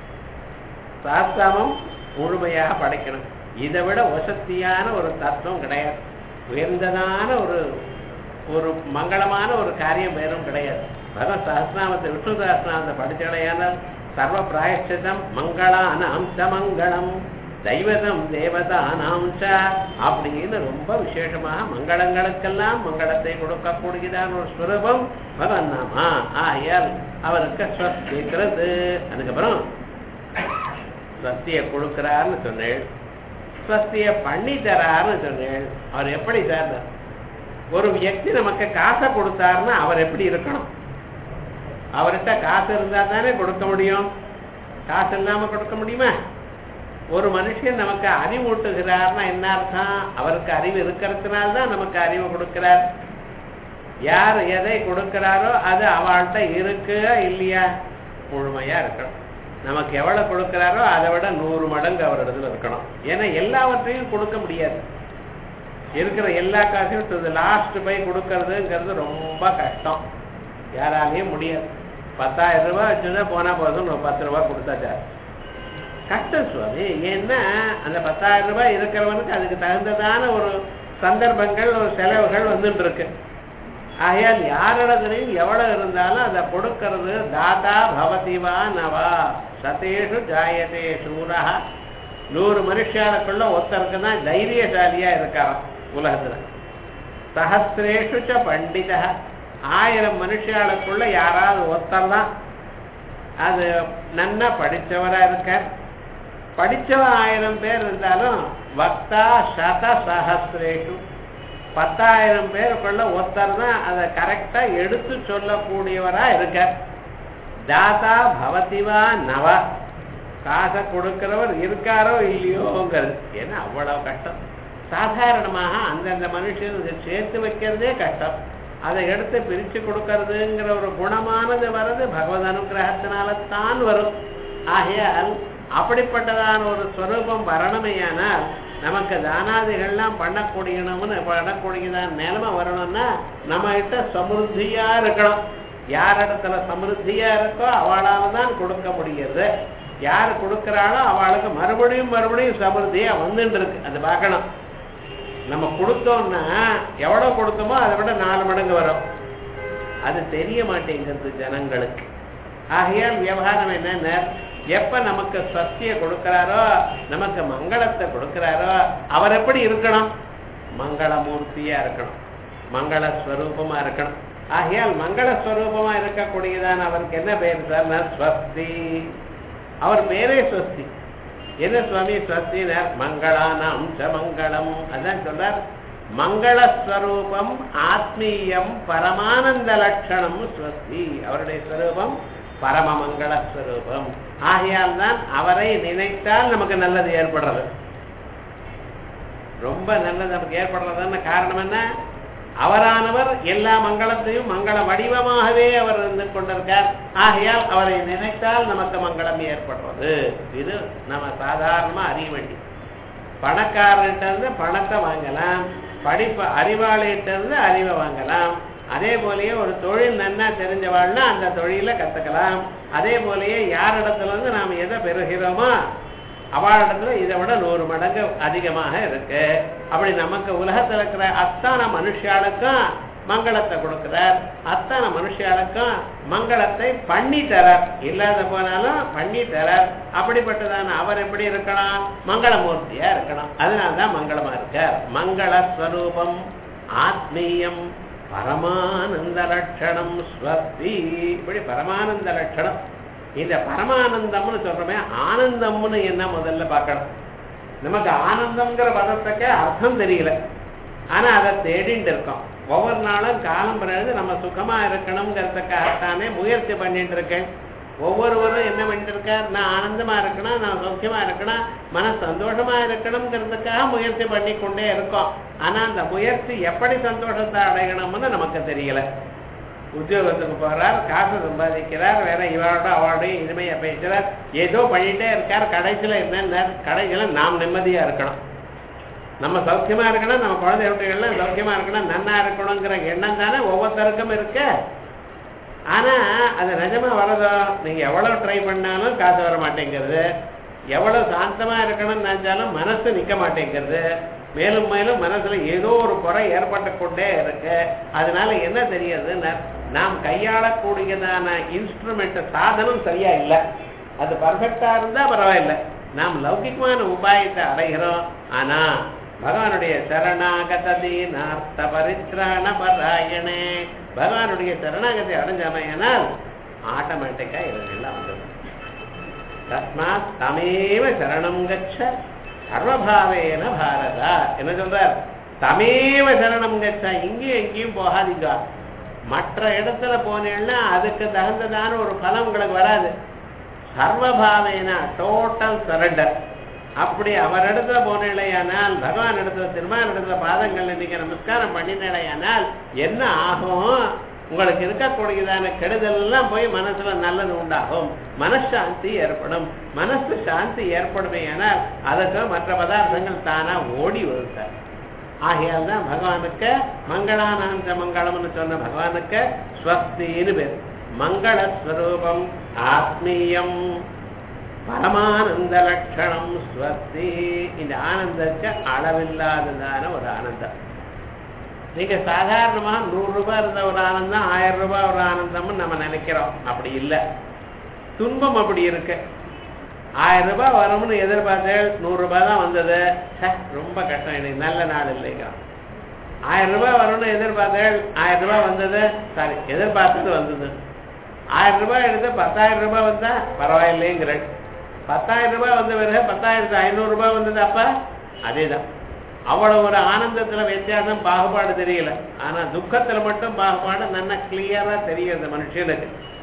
சஹஸ்ரநாமம் முழுமையாக படிக்கணும். இதை விட வசதியான ஒரு தத்துவம் கிடையாது. உயர்ந்ததான ஒரு மங்களமான ஒரு காரியம் வேறும் கிடையாது. பகவத் சஹஸ்ரநாமத்தை விஷ்ணு சஹஸ்ரநாமத்தை படிச்சடையான சர்வ பிராயஷ்சிதம் மங்களானாம் ச மங்களம் தெய்வதம் தேவதானாம் ச அப்படின்னு ரொம்ப விசேஷமாக மங்களங்களுக்கெல்லாம் மங்களத்தை கொடுக்கக்கூடியதான ஒரு ஸ்வரூபம் பகவன் நாமா. ஆயால் அவருக்கு ஸ்வஸ்திக்கிறது. அதுக்கப்புறம் ஸ்வஸ்திய கொடுக்கிறார்னு சொன்னேன், ஸ்வஸ்திய பண்ணி தரார்னு சொன்னேன். அவர் எப்படி சார்? ஒரு வியக்தி நமக்கு காசை கொடுத்தாருன்னா அவர் எப்படி இருக்கணும்? அவர்கிட்ட காசு இருந்தா தானே கொடுக்க முடியும். காசு இல்லாம கொடுக்க முடியுமா? ஒரு மனுஷன் நமக்கு அறிவூட்டுகிறார்னா என்ன அர்த்தம்? அவருக்கு அறிவு இருக்கிறதுனால்தான் நமக்கு அறிவு கொடுக்கிறார். யார் எதை கொடுக்கிறாரோ அது அவள்கிட்ட இருக்கு இல்லையா? முழுமையா இருக்கணும். நமக்கு எவ்வளவு கொடுக்கிறாரோ அதை விட 100 மடங்கு அவரிடத்துல இருக்கணும். ஏன்னா எல்லாவற்றையும் கொடுக்க முடியாது. இருக்கிற எல்லா காசையும் லாஸ்ட் போய் கொடுக்கறதுங்கிறது ரொம்ப கஷ்டம். யாராலையும் முடியாது. 10,000 ரூபாய் வச்சுதான் போனா போதும் 10 ரூபாய் கொடுத்தாச்சா கஷ்டம் சுவாமி. ஏன்னா அந்த 10,000 ரூபாய் இருக்கிறவனுக்கு அதுக்கு தகுந்ததான ஒரு சந்தர்ப்பங்கள் ஒரு செலவுகள் வந்துட்டு இருக்கு. ஆகையால் யாரிடத்துலையும் எவ்வளவு இருந்தாலும் அதை கொடுக்கறது தாத்தா பவதிவா நவா சதேஷு ஜாயதே சூரா. 100 மனுஷாளுக்குள்ள ஒருத்தருக்கு தான் தைரியசாலியா இருக்காராம் உலகத்துல. சஹசிரேஷு ச பண்டித. 1000 மனுஷாளுக்குள்ள யாராவது ஒருத்தர் தான் அது நன்னா படிச்சவரா இருக்கார். படிச்சவன் 1000 பேர் இருந்தாலும் வக்தா சத சஹசிரேஷு 10,000 பேருக்குள்ள ஒருத்தர் தான் அதை கரெக்டா எடுத்து சொல்லக்கூடியவரா இருக்கார். தாத்தா பவதிவா நவ. காசை கொடுக்கிறவர் இருக்காரோ இல்லையோங்கிறது. ஏன்னா அவ்வளவு கஷ்டம். சாதாரணமாக அந்தந்த மனுஷனுக்கு சேர்த்து வைக்கிறதே கஷ்டம். அதை எடுத்து பிரிச்சு கொடுக்கறதுங்கிற ஒரு குணமானது வர்றது பகவத் அனுகிரகத்தினால தான் வரும். ஆகையால் அப்படிப்பட்டதான ஒரு ஸ்வரூபம் வரணுமையானால் நமக்கு தானாதிகள்லாம் பண்ணக்கூடியதான் நிலைமை வரணும்னா நம்ம கிட்ட சமிருத்தியா இருக்கணும். யாரிடத்துல சமிருத்தியா இருக்கோ அவளால தான் கொடுக்க முடியுது. யாரு கொடுக்கிறாளோ அவளுக்கு மறுபடியும் சமிருத்தியா வந்துட்டு இருக்கு. அது பார்க்கணும். நம்ம கொடுத்தோம்னா எவ்வளவு கொடுத்தோமோ அதை விட 4 மடங்கு வரும். அது தெரிய மாட்டேங்கிறது ஜனங்களுக்கு. ஆகையால் விவகாரம் என்னன்னா, எப்ப நமக்கு சத்திய கொடுக்கிறாரோ, நமக்கு மங்களத்தை கொடுக்கிறாரோ, அவர் எப்படி இருக்கணும்? மங்களமூர்த்தியா இருக்கணும், மங்களஸ்வரூபமா இருக்கணும். ஆகையால் மங்களஸ்வரூபமா இருக்கக்கூடியதான் அவருக்கு என்ன பேர் சார்? ஸ்வஸ்தி. அவர் பேரே ஸ்வஸ்தி. என்ன சுவாமி ஸ்வஸ்தினர்? மங்களானாம் ச மங்களம். அதான் சொல்றார், மங்களஸ்வரூபம் ஆத்மீயம் பரமானந்த லட்சணம் ஸ்வஸ்தி. அவருடைய ஸ்வரூபம் பரம மங்களஸ்வரூபம். ஆகையால் தான் அவரை நினைத்தால் நமக்கு நல்லது ஏற்படுறது. ரொம்ப நல்லது நமக்கு ஏற்படுறதுன்னு காரணம் என்ன? அவரானவர் எல்லா மங்களத்தையும் மங்கள வடிவமாகவே அவர் இருந்து கொண்டிருக்கார். ஆகையால் அவரை நினைத்தால் நமக்கு மங்களம் ஏற்படுறது. இது நம்ம சாதாரணமா அறிய வேண்டிய. பணக்காரர்கிட்ட இருந்து பணத்தை வாங்கலாம், அறிவாளிகிட்ட இருந்து அறிவை வாங்கலாம். அதே போலயே ஒரு தொழில் நன்னா தெரிஞ்சவாள்னா அந்த தொழில கத்துக்கலாம். அதே போலயே யாரிடத்துல இருந்து நாம் எதை பெறுகிறோமோ அவளிடத்துல இதை விட 100 மடங்கு அதிகமாக இருக்கு. அப்படி நமக்கு உலகத்தில் இருக்கிற அத்தனை மனுஷாளுக்கும் மங்களத்தை கொடுக்கிறார். அத்தனை மனுஷாளுக்கும் மங்களத்தை பண்ணி தரார். இல்லாத போனாலும் பண்ணி தரார். அப்படிப்பட்டதான அவர் எப்படி இருக்கலாம்? மங்களமூர்த்தியா இருக்கணும். அதனால்தான் மங்களமா இருக்கார். மங்களஸ்வரூபம் ஆத்மீயம் பரமானந்த லட்சணம் ஸ்வஸ்தி. இப்படி பரமானந்த லட்சணம். இந்த பரமானந்தம்னு சொல்றோமே, ஆனந்தம்னு என்ன முதல்ல பார்க்கணும். நமக்கு ஆனந்தம்ங்கிற பதத்துக்கு அர்த்தம் தெரியல, ஆனா அதை தேடிட்டு இருக்கோம். ஒவ்வொரு நாளும் காலம் பிறகு நம்ம சுகமா இருக்கணுங்கிறதுக்காகத்தானே முயற்சி பண்ணிட்டு இருக்கேன். ஒவ்வொருவரும் என்ன பண்ணிட்டு இருக்கார்? நான் ஆனந்தமா இருக்கணும், நான் சௌக்கியமா இருக்கணும், மன சந்தோஷமா இருக்கணுங்கிறதுக்காக முயற்சி பண்ணி கொண்டே இருக்கோம். ஆனா அந்த முயற்சி எப்படி சந்தோஷத்தை அடையணும்னு நமக்கு தெரியல. உத்தியோகத்துக்கு போறார், காசு சம்பாதிக்கிறார், வேற இவரோட அவரோடையும் இனிமையா பேசுறார், ஏதோ பண்ணிட்டே இருக்கார். கடைசியில என்ன? கடைசியில நாம் நிம்மதியா இருக்கணும், நம்ம சௌக்கியமா இருக்கணும், நம்ம குழந்தை குட்டிகள்லாம் சௌக்கியமா இருக்கணும், நன்னா இருக்கணுங்கிற எண்ணம் தானே ஒவ்வொருத்தருக்கும் இருக்கு. ஆனா அது நிஜமா வரதோ? நீங்க எவ்வளவு ட்ரை பண்ணாலும் காசு வர மாட்டேங்கிறது. எவ்வளவு சாந்தமா இருக்கணும்னு நினைச்சாலும் மனசு நிக்க மாட்டேங்கிறது. மேலும் மேலும் மனசுல ஏதோ ஒரு குறை ஏற்பட்டு கொண்டே இருக்கு. அதனால என்ன தெரியுதுன்னா, நாம் கையாளக்கூடியதான இன்ஸ்ட்ருமெண்ட் சாதனம் சரியா இல்லை. அது பர்ஃபெக்டா இருந்தா பரவாயில்லை, நாம் லௌகிகமான உபாயத்தை அடைகிறோம். ஆனா பகவானுடைய சரணாகதீனார்த்த பரித்ராண பராயணே, பகவானுடைய சரணாகத்தை அடைஞ்சமையானால் ஆட்டோமேட்டிக்கா இதெல்லாம் வந்துடும். தஸ்மாத் தமேவ சரணம் கச்ச சர்வபாவேன பாரதா. என்ன சொல்றார்? தமேவ சரணம் கச்ச. இங்கேயும் எங்கேயும் போகாதீங்க. மற்ற இடத்துல போனேன்னா அதுக்கு தகுந்ததான ஒரு பலம் உங்களுக்கு வராது. சர்வபாவேனா, டோட்டல் சரண்டர். அப்படி அவர் இடத்துல போனேலையானால், பகவான் இடத்துல திருமான இடத்துல பாதங்கள் நீங்க நமஸ்காரம் பண்ணினேலையானால் என்ன ஆகும்? உங்களுக்கு இருக்கக்கூடியதான கெடுதல் எல்லாம் போய் மனசுல நல்லது உண்டாகும், மனசாந்தி ஏற்படும். மனசு சாந்தி ஏற்படுமையானால் அதற்கு மற்ற பதார்த்தங்கள் தானா ஓடி வருத்தார். ஆகையால் தான் பகவானுக்கு மங்களானாந்த மங்களம்னு சொன்ன பகவானுக்கு ஸ்வஸ்தின்னு பேர். மங்களஸ்வரூபம் ஆத்மீயம் பரமானந்த லட்சணம் ஸ்வஸ்தி. இந்த ஆனந்தத்துக்கு அளவில்லாததான ஒரு ஆனந்தம். நீங்க சாதாரணமா 100 ரூபாய் இருந்த ஒரு ஆனந்தம் 1000 ரூபாய் ஒரு ஆனந்தம்னு நம்ம நினைக்கிறோம். அப்படி இல்லை. துன்பம் அப்படி இருக்கு. 1000 ரூபாய் வரும்னு எதிர்பார்த்தேன், 100 ரூபாய் தான் வந்தது. ரொம்ப கஷ்டம், எனக்கு நல்ல நாள் இல்லைங்க. 1000 ரூபாய் வரும்னு எதிர்பார்த்தேன், 1000 ரூபாய் வந்தது. சாரி, எதிர்பார்த்தது வந்தது. 1000 ரூபாய் எடுத்து 10,000 ரூபாய் வந்தா பரவாயில்லைங்கிற. 10,000 ரூபாய் வந்த பிறகு 10,500 ரூபாய் வந்தது. அப்ப அதேதான். அவ்வளவு ஒரு ஆனந்தத்துல வித்தியாசம், பாகுபாடு தெரியல. ஆனா துக்கத்துல மட்டும் பாகுபாடு நல்லா கிளியரா தெரியுது மனுஷனுக்கு.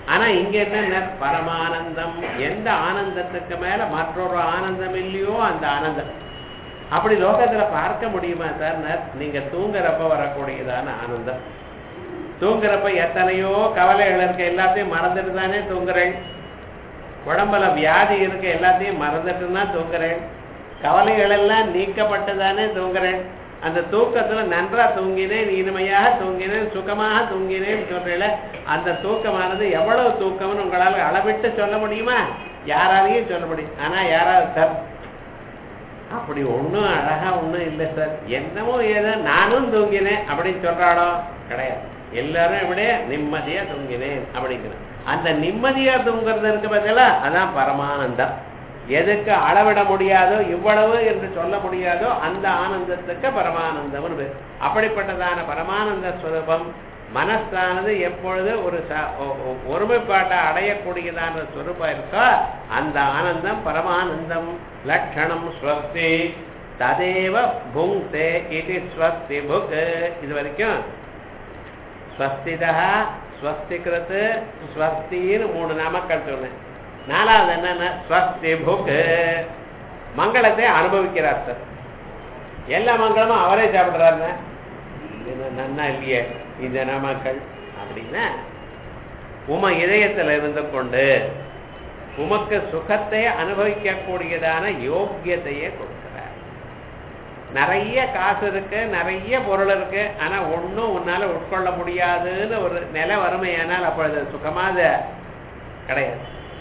ஆனா இங்க என்ன பரமானந்தம், எந்த ஆனந்தத்துக்கு மேல மற்றொரு ஆனந்தம் இல்லையோ அந்த ஆனந்தம். அப்படி லோகத்துல பார்க்க முடியுமா சார்? நீங்க தூங்குறப்ப வரக்கூடியதான ஆனந்தம். தூங்குறப்ப எத்தனையோ கவலைகள் இருக்க எல்லாத்தையும் மறந்துட்டு தானே தூங்குறேன். உடம்புல வியாதி இருக்க எல்லாத்தையும் மறந்துட்டுன்னா தூங்குறேன். கவலைகள் எல்லாம் நீக்கப்பட்டு தானே தூங்குறேன். அந்த தூக்கத்துல நன்றா தூங்கினேன், இனிமையாக தூங்கினேன், சுகமாக தூங்கினேன் சொல்றேன். அந்த தூக்கமானது எவ்வளவு தூக்கம்னு உங்களால அளவிட்டு சொல்ல முடியுமா? யாராலையும் சொல்ல முடியும். ஆனா யாராவது சார் அப்படி ஒன்றும் அழகா ஒன்றும் இல்லை சார், என்னமோ ஏதோ நானும் தூங்கினேன் அப்படின்னு சொல்றாளோ? கிடையாது. எல்லாரும் எப்படியே நிம்மதியா தூங்கினேன் அப்படிங்கிற அந்த நிம்மதியா தூங்குறது இருக்கு பார்த்தீங்களா, அதான் பரமானந்தம். எதுக்கு அளவிட முடியாதோ, இவ்வளவு என்று சொல்ல முடியாதோ அந்த ஆனந்தத்துக்கு பரமானந்தம். அப்படிப்பட்டதான பரமானந்த ஸ்வரூபம் மனசானது எப்பொழுது ஒரு ஒருமைப்பாட்டை அடையக்கூடியதான ஸ்வரூபம் இருக்கோ அந்த ஆனந்தம் பரமானந்தம். லட்சணம் ஸ்வஸ்தி ததேவ புங்க்தே இது ஸ்வஸ்தி புக். இது வரைக்கும் ஸ்வஸ்திதா, ஸ்வஸ்திகிருத், ஸ்வஸ்தின்னு 3 நாமக்கள் சொன்னேன். 4வது என்னன்னா ஸ்வஸ்தி புக், மங்களத்தை அனுபவிக்கிறார் சார். எல்லா மங்களமும் அவரே சாப்பிடுறாருன்னு நன்னா இல்லையே இந்த நாமக்கள் அப்படின்னா உம இதயத்தில் இருந்து கொண்டு உமக்கு சுகத்தை அனுபவிக்க கூடியதான யோக்கியத்தையே கொடுக்கிறார். நிறைய காசு இருக்கு, நிறைய பொருள் இருக்கு, ஆனா ஒன்னும் உன்னால உட்கொள்ள முடியாதுன்னு ஒரு நிலை வறுமையானால் அப்பொழுது சுகமாக கிடையாது.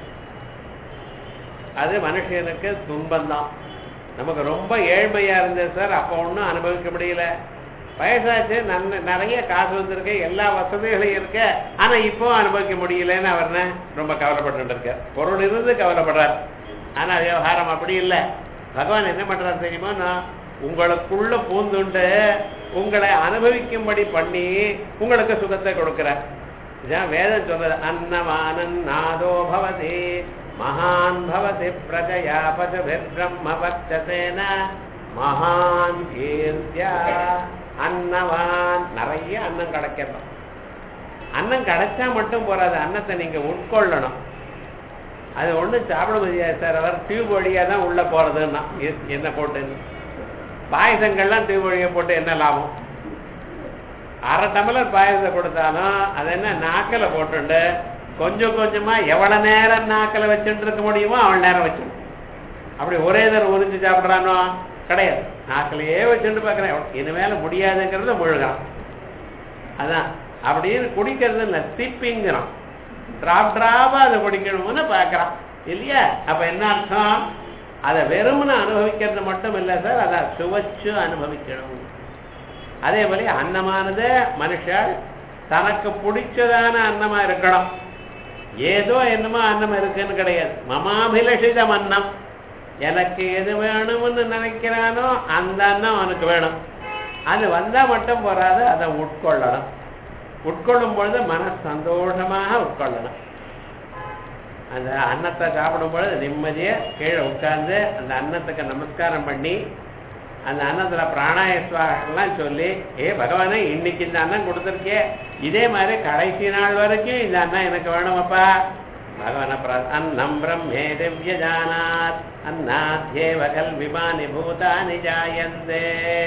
அது மனுஷனுக்கு துன்பம்தான். நமக்கு ரொம்ப ஏழ்மையா இருந்தது சார், அப்ப ஒன்னும் அனுபவிக்க முடியல. வயசாச்சு, நிறைய காசு வந்திருக்கு, எல்லா வசதிகளும் இருக்கு, ஆனா இப்போ அனுபவிக்க முடியலன்னு அவர் ரொம்ப கவலைப்பட்டு இருக்கார். பொருள் இருந்து கவலைப்படுறார். ஆனா விவகாரம் அப்படி இல்லை. பகவான் என்ன பண்றாரு தெரியுமா? நான் உங்களுக்குள்ள பூந்துண்டு உங்களை அனுபவிக்கும்படி பண்ணி உங்களுக்கு சுகத்தை கொடுக்கிறார். இதான் வேதம் சொல்றது. அன்னமானன் நாதோ பவதி மகான் பவதி பிரஜயா பசுபிர் பிரம்ம பட்சசேன மகான் கீர்த்தியா. அன்னவான், நிறைய அன்னம் கிடைக்கணும். அன்னம் கிடைச்சா மட்டும் போறாது, அன்னத்தை நீங்க உட்கொள்ளணும். அது ஒன்றும் சாப்பிட முடியாது சார். அவர் டியூப் வழியா தான் உள்ள போறதுன்னா என்ன போட்டு பாயசங்கள்லாம் டியூப் வழியா போட்டு என்ன லாபம்? அரை டம்ளர் பாயசத்தை கொடுத்தாலும் அது என்ன நாக்கில் போட்டுண்டு கொஞ்சம் கொஞ்சமா எவ்வளவு நேரம் நாக்கில் வச்சுட்டு இருக்க முடியுமோ அவ்வளவு நேரம் வச்சுடும். அப்படி ஒரே தரம் உறிஞ்சு சாப்பிட்றானோ? கிடையாது. நாக்கிலேயே வச்சுட்டு பார்க்குறேன், இனிமேல முடியாதுங்கிறத முழுகிறான். அதான் அப்படின்னு குடிக்கிறது இல்லை, சிப்பிங்கிறான். டிராப் டிராப்பா அதை குடிக்கணும்னு பார்க்குறான் இல்லையா? அப்ப என்ன அர்த்தம்? அதை வெறும்னு அனுபவிக்கிறது மட்டும் இல்லை சார், அதை சுவைச்சு அனுபவிக்கணும். அதே போல அன்னமானது மனுஷன் தனக்கு பிடிச்சதான அன்னமா இருக்கணும். ஏதோ என்னமோ அன்னம் இருக்குன்னு கிடையாது. மமாபிலஷிதம் அன்னம், எனக்கு எது வேணும்னு நினைக்கிறானோ அந்த அன்னம் அவனுக்கு வேணும். அது வந்தா மட்டும் போறாது, அதை உட்கொள்ளணும். உட்கொள்ளும் பொழுது மன சந்தோஷமாக உட்கொள்ளணும். அந்த அன்னத்தை சாப்பிடும் பொழுது நிம்மதியா கீழே உட்கார்ந்து அந்த அன்னத்துக்கு நமஸ்காரம் பண்ணி அந்த அன்னத்துல பிராணாயஸ்வாகலாம் சொல்லி, பகவானே இன்னைக்கு இந்த அன்னம் கொடுத்துருக்கே, இதே மாதிரி கடைசி நாள் வரைக்கும் இந்த அன்னம் எனக்கு வேணுமப்பா. பகவான அன்னம் பிரம்மே திவ்ய ஜானாத் அன்னாத்யேவகல் விமானி பூதானி ஜாயந்தே.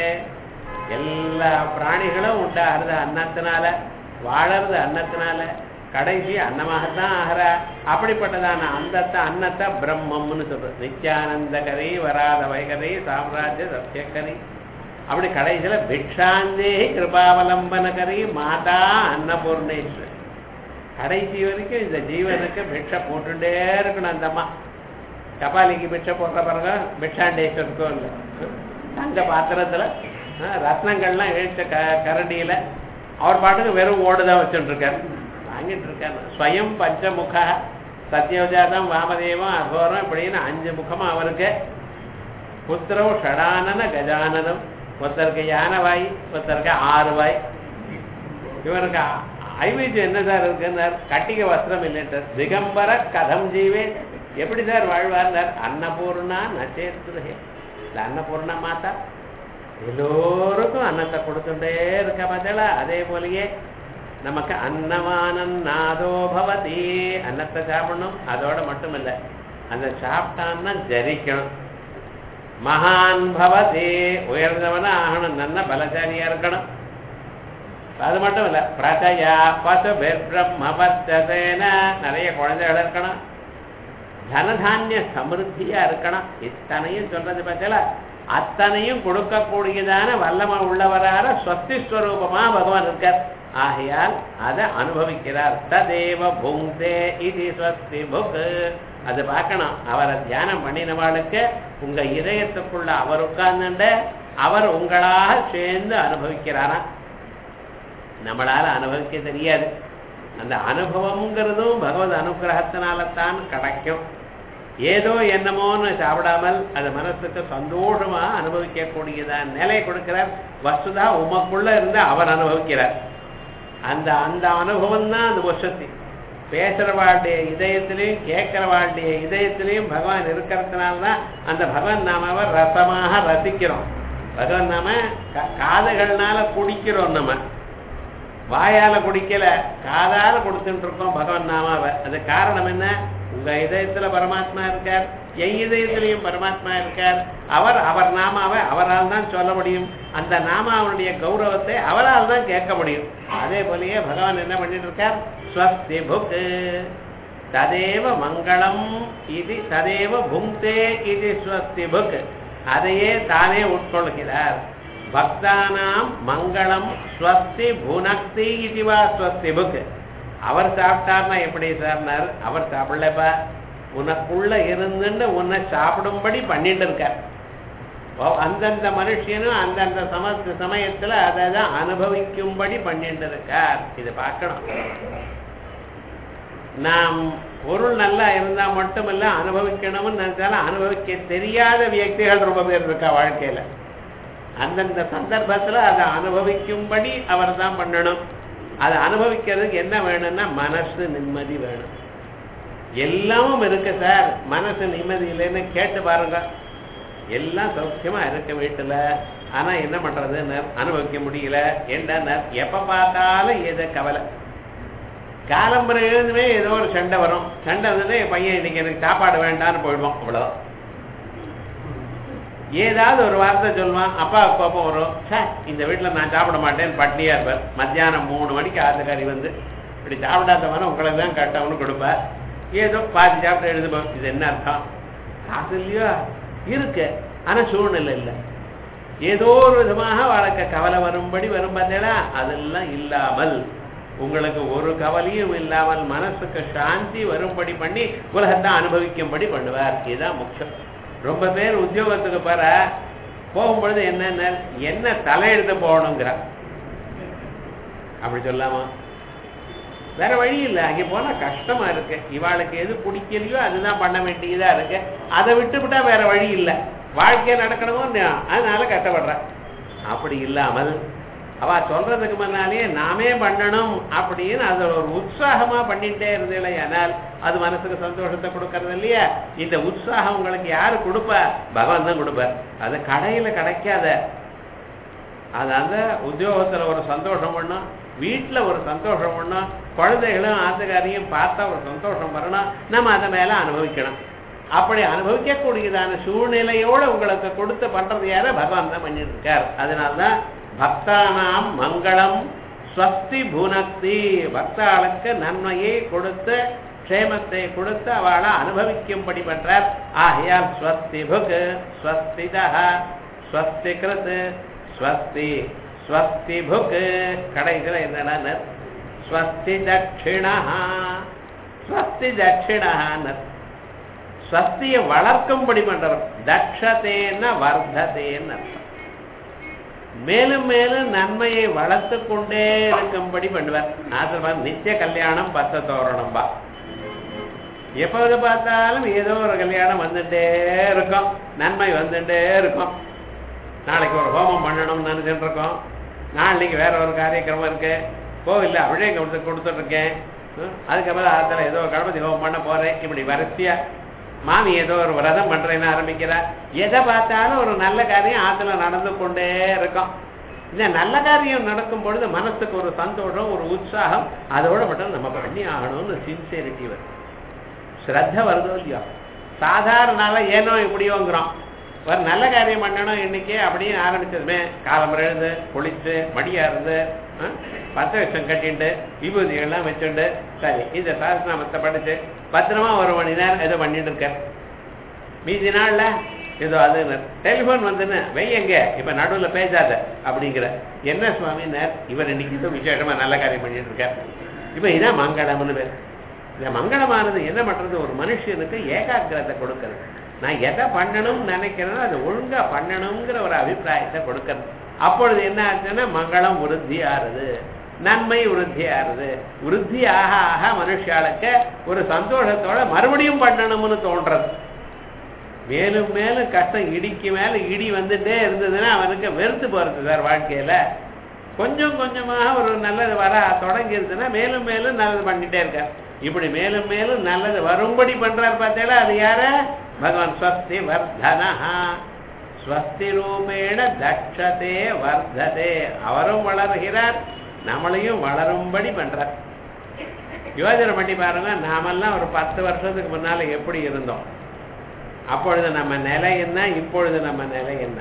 எல்லா பிராணிகளும் உண்டாகிறது அன்னத்தினால, வாழறது அன்னத்தினால, கடைசி அன்னமாகத்தான் ஆகிற. அப்படிப்பட்டதான அந்த அன்னத்தை பிரம்மம்னு சொல்றது. நித்யானந்த கரி வராத வைகரி சாம்ராஜ்ய சத்தியக்கரி. அப்படி கடைசியில பிக்ஷாந்தே கிருபாவலம்பன கரி மாதா அன்னபூர்ணேஸ்வரி. கடைசி வரைக்கும் இந்த ஜீவனுக்கு பிக்ஷை போட்டுட்டே இருக்கணும். அந்த அம்மா கபாலிக்கு பிக்ஷை போடுற பிறகு பிக்ஷாண்டேஸ்வருக்கும் இல்லை, தங்க பாத்திரத்துல ரத்னங்கள்லாம் இழுத்த கரண்டியில அவர் பாட்டுக்கு வெறும் ஓடுதான் வச்சுட்டு இருக்காரு, வாங்கிட்டு இருக்காரு. ஸ்வயம் பஞ்சமுக சத்யோஜாதம் வாமதேவம் அகோரம் இப்படின்னு 5 முகமா அவருக்கு. புத்திரம் ஷடானன கஜானனம். ஒருத்தருக்கு யானை வாய், ஒருத்தருக்கு 6 வாய். இவருக்கு ஐவேஜம் என்ன சார் இருக்குன்னார்? கட்டிக வஸ்திரம் இல்லைன்றார். திகம்பர கதம் ஜீவே, எப்படி சார் வாழ்வார்னார்? அன்னபூர்ணா நச்சேத்ருஹே. இந்த அன்னபூர்ணா மாதா எல்லோருக்கும் அன்னத்தை கொடுத்துட்டே இருக்க பார்த்தா. அதே போலயே நமக்கு அன்னமானோ பவதி, அன்னத்தை சாப்பிடணும். அதோட மட்டும் இல்லை, அந்த சாப்பிட்டான்னா ஜரிக்கணும். மகான் பவதி, உயர்ந்தவனா ஆகணும், நல்ல பலசாலியா இருக்கணும். அது மட்டும் இல்ல, பிரஜயா பசு பிரம்மவர்த்தசேன, நிறைய குழந்தைகள் இருக்கணும். தனதானிய சமிருத்தியா இருக்கணும். இத்தனையும் சொல்றது பார்த்தல, அத்தனையும் கொடுக்கக்கூடியதான வல்லமை உள்ளவரான ஸ்வஸ்தி ஸ்வரூபமா பகவான் இருக்கார். ஆகையால் அதை அனுபவிக்கிறார். ததேவ புங்தே இது ஸ்வஸ்தி புக். அது பார்க்கணும். அவரை தியானம் பண்ணினவாளுக்கு உங்க இதயத்துக்குள்ள அவர் உட்கார்ந்துட்டு அவர் உங்களாக சேர்ந்து அனுபவிக்கிறாரா. நம்மளால அனுபவிக்க தெரியாது. அந்த அனுபவம்ங்கிறதும் பகவத் அனுகிரகத்தினால்தான் கிடைக்கும். ஏதோ என்னமோன்னு சாப்பிடாமல் அது மனசுக்கு சந்தோஷமா அனுபவிக்கக்கூடியதான் நிலை கொடுக்கிறார். வசுதா உமக்குள்ள இருந்து அவர் அனுபவிக்கிறார். அந்த அந்த அனுபவம் தான் அந்த வசதி. பேசுறவாளுடைய இதயத்திலையும் கேட்கிறவாளுடைய இதயத்திலையும் பகவான் இருக்கிறதுனால்தான் அந்த பகவான் நாமாவை ரசமாக ரசிக்கிறோம். பகவான் நாம காதுகள்னால குடிக்கிறோம். நம்ம வாயால குடிக்கல, காதால கொடுத்துட்டு இருக்கோம் பகவான் நாமாவை. அது காரணம் என்ன? உங்க இதயத்துல பரமாத்மா இருக்கார், என் இதயத்திலையும் பரமாத்மா இருக்கார். அவர் நாமாவை அவரால் தான் சொல்ல முடியும். அந்த நாமாவுடைய கௌரவத்தை அவரால் தான் கேட்க முடியும். அதே போலயே பகவான் என்ன பண்ணிட்டு இருக்கார்? ஸ்வஸ்தி புக் ததேவ மங்களம் இது ததேவ புங்தே இது ஸ்வஸ்தி புக். அதையே தானே உட்கொள்கிறார். பக்தானாம் மங்களம் ஸ்வஸ்தி புனக்தி இதுவா ஸ்வஸ்தி புக். அவர் சாப்பிட்டார்னா எப்படி சார்னார்? அவர் சாப்பிடலப்பா, உனக்குள்ள இருந்துன்னு உன்னை சாப்பிடும்படி பண்ணிட்டு இருக்கார். அந்தந்த மனுஷனும் அந்தந்த சமயத்துல அதை தான் அனுபவிக்கும்படி பண்ணிட்டு இருக்கார். இதை பார்க்கணும். நாம் பொருள் நல்லா இருந்தா மட்டும் இல்ல, அனுபவிக்கணும்னு நினைச்சாலும் அனுபவிக்க தெரியாத வியக்திகள் ரொம்ப பேர் இருக்கா வாழ்க்கையில. அந்தந்த சந்தர்ப்பத்துல அதை அனுபவிக்கும்படி அவர் தான் பண்ணணும். அதை அனுபவிக்கிறதுக்கு என்ன வேணும்னா மனசு நிம்மதி வேணும். எல்லாமும் இருக்கு சார், மனசு நிம்மதி இல்லைன்னு கேட்டு பாருங்க. எல்லாம் சௌக்கியமா இருக்க வீட்டுல, ஆனா என்ன பண்றதுன்னு அனுபவிக்க முடியல. என்ன எப்ப பார்த்தாலும் ஏதோ கவலை. காலம்பரை எழுதுமே ஏதோ ஒரு சண்டை வரும். சண்டை வந்து பையன் இன்னைக்கு எனக்கு சாப்பாடு வேண்டான்னு போயிடுவோம். அவ்வளவுதான். ஏதாவது ஒரு வார்த்தை சொல்லுவான், அப்பா கோப்பம் வரும். சார் இந்த வீட்டுல நான் சாப்பிட மாட்டேன்னு பட்னியா இருப்பார். மத்தியானம் 3 மணிக்கு ஆத்துக்காரி வந்து இப்படி சாப்பிடாதவன உங்களுக்கு தான் கட்டவனு கொடுப்பார். ஏதோ பாதி சாப்பிட்டு எழுதுப்போம். இது என்ன அர்த்தம்? காசு இல்லையோ இருக்கு, ஆனா சூழ்நிலை இல்லை. ஏதோ ஒரு விதமாக வாழ்க்கை கவலை வரும்படி வரும் பார்த்தேன்னா, அதெல்லாம் இல்லாமல் உங்களுக்கு ஒரு கவலையும் இல்லாமல் மனசுக்கு சாந்தி வரும்படி பண்ணி உலகத்தை அனுபவிக்கும்படி பண்ணுவார். இதுதான் முக்கியம். ரொம்ப பேர் உத்தியோகத்துக்கு போகும்பொழுது என்ன தலையெடுத்து போகணுங்கிற அப்படி சொல்லாமா? வேற வழி இல்லை. அங்கே போனா கஷ்டமா இருக்கு. இவாளுக்கு எது பிடிக்கலையோ அதுதான் பண்ண வேண்டியதா இருக்கு. அதை விட்டுவிட்டா வேற வழி இல்லை. வாழ்க்கையை நடக்கணுமோ அதனால கஷ்டப்படுற. அப்படி இல்லாமல் அவ சொல்றதுக்கு முன்னாலேயே நாமே பண்ணணும் அப்படின்னு அது ஒரு உற்சாகமா பண்ணிட்டே இருந்தீங்களே, ஆனால் அது மனசுக்கு சந்தோஷத்தை கொடுக்கறது இல்லையா? இந்த உற்சாகம் உங்களுக்கு யாரு கொடுப்பா? பகவான் தான் கொடுப்பார். அது கடையில கிடைக்காத. அது அந்த உத்தியோகத்துல ஒரு சந்தோஷம் பண்ணும், வீட்டுல ஒரு சந்தோஷம் பண்ணும், குழந்தைகளும் ஆத்துக்காரையும் பார்த்தா ஒரு சந்தோஷம் வரணும். நம்ம அதை மேல அனுபவிக்கணும். அப்படி அனுபவிக்கக்கூடியதான சூழ்நிலையோட உங்களுக்கு கொடுத்து பண்றது யார? பகவான் தான் பண்ணிட்டு இருக்கார். அதனால்தான் பக்தானாம் மங்களம் ஸ்வஸ்தி புனக்தி. பக்தாளுக்கு நன்மையை கொடுத்து க்ஷேமத்தை கொடுத்து அவளை அனுபவிக்கும்படி பண்றார். ஆகையால் ஸ்வஸ்தி புக் ஸ்வஸ்திதா ஸ்வஸ்தி கிருத் ஸ்வஸ்தி ஸ்வஸ்தி புக். கடைசியில் என்னன்னா ஸ்வஸ்தி தட்சிணா ஸ்வஸ்தி தட்சிணான்னு ஸ்வஸ்தியை வளர்க்கும்படி பண்றார். தட்சத்தேன வர்த்ததேன்னு அர்த்தம். மேலும் மேலும் நன்மையை வளர்த்து கொண்டே இருக்கும்படி பண்ணுவார். ஆசிரமம் நித்திய கல்யாணம் 10 தோரணம்பா. எப்போது பார்த்தாலும் ஏதோ ஒரு கல்யாணம் வந்துட்டே இருக்கும், நன்மை வந்துட்டே இருக்கும். நாளைக்கு ஒரு ஹோமம் பண்ணணும்னு நினைச்சுட்டு இருக்கோம். நாளைக்கு வேற ஒரு காரியக்கிரமம் இருக்கு, கோவில்ல அபிஷேகம் கொடுத்துட்டு இருக்கேன். அதுக்கப்புறம் அதில் ஏதோ கணபதி ஹோமம் பண்ண போறேன். இப்படி வரிசையா மாமி ஏதோ ஒரு விரதம் பண்றேன்னு ஆரம்பிக்கிறார். எதை பார்த்தாலும் ஒரு நல்ல காரியம் ஆத்துல நடந்து கொண்டே இருக்கும். இந்த நல்ல காரியம் நடக்கும் பொழுது மனசுக்கு ஒரு சந்தோஷம், ஒரு உற்சாகம், அதோட மட்டும் நம்ம பண்ணி ஆகணும்னு சின்சியரிட்டி வருது, ஸ்ரத்த வருதோ இல்லையோ. சாதாரண ஏனோ இப்படியோங்கிறோம், ஒரு நல்ல காரியம் பண்ணணும் இன்னைக்கு அப்படின்னு ஆரம்பிச்சதுமே காலம் எழுந்து குளிச்சு மடியா இருந்து 10 வருஷம் கட்டிட்டு விபூதிகள்லாம் வச்சுண்டு சரி இந்த சாஸ்திரநாமத்தை படிச்சு பத்திரமா ஒரு மணி நேரம் ஏதோ பண்ணிட்டு இருக்க. மீதி நாள்ல ஏதோ அது டெலிபோன் வந்துன்னு வெய்யங்க இப்ப நடுவில் பேசாத அப்படிங்கிற. என்ன சுவாமினர் இவர் இன்னைக்கு இது விசேஷமா நல்ல காரியம் பண்ணிட்டு இருக்கார். இப்ப இதான் மங்களம்னு பேர். இந்த மங்களமானது என்ன பண்றது, ஒரு மனுஷனுக்கு ஏகாகிரத்தை கொடுக்கறது. நான் எதை பண்ணணும்னு நினைக்கிறேனோ அதை ஒழுங்கா பண்ணணுங்கிற ஒரு அபிப்பிராயத்தை கொடுக்கறது. அப்பொழுது என்ன ஆச்சுன்னா மங்களம் விருத்தி ஆறுது, நன்மை விருத்தி ஆறுது. விருத்தி ஆக ஆக மனுஷாளுக்கு ஒரு சந்தோஷத்தோட மறுபடியும் பண்ணணும்னு தோன்றது. மேலும் மேலும் கஷ்டம் இடிக்கு மேல இடி வந்துட்டே இருந்ததுன்னா அவனுக்கு வெறுத்து போறது சார் வாழ்க்கையில. கொஞ்சம் கொஞ்சமாக ஒரு நல்லது வர தொடங்கிருச்சுன்னா மேலும் மேலும் நல்லது பண்ணிட்டே இருக்கார். இப்படி மேலும் மேலும் நல்லது வரும்படி பண்றாரு பார்த்தீங்களா, அது யார பகவான். ஸ்வஸ்தி வர்தனஹா ஸ்வஸ்தி ரூபேண தட்சதே வர்ததே. அவரும் வளர்கிறார், நம்மளையும் வளரும்படி பண்றார். யோஜனை பண்ணி பாருங்க, நாமெல்லாம் ஒரு 10 வருஷத்துக்கு முன்னால எப்படி இருந்தோம், அப்பொழுது நம்ம நிலை என்ன, இப்பொழுது நம்ம நிலை என்ன.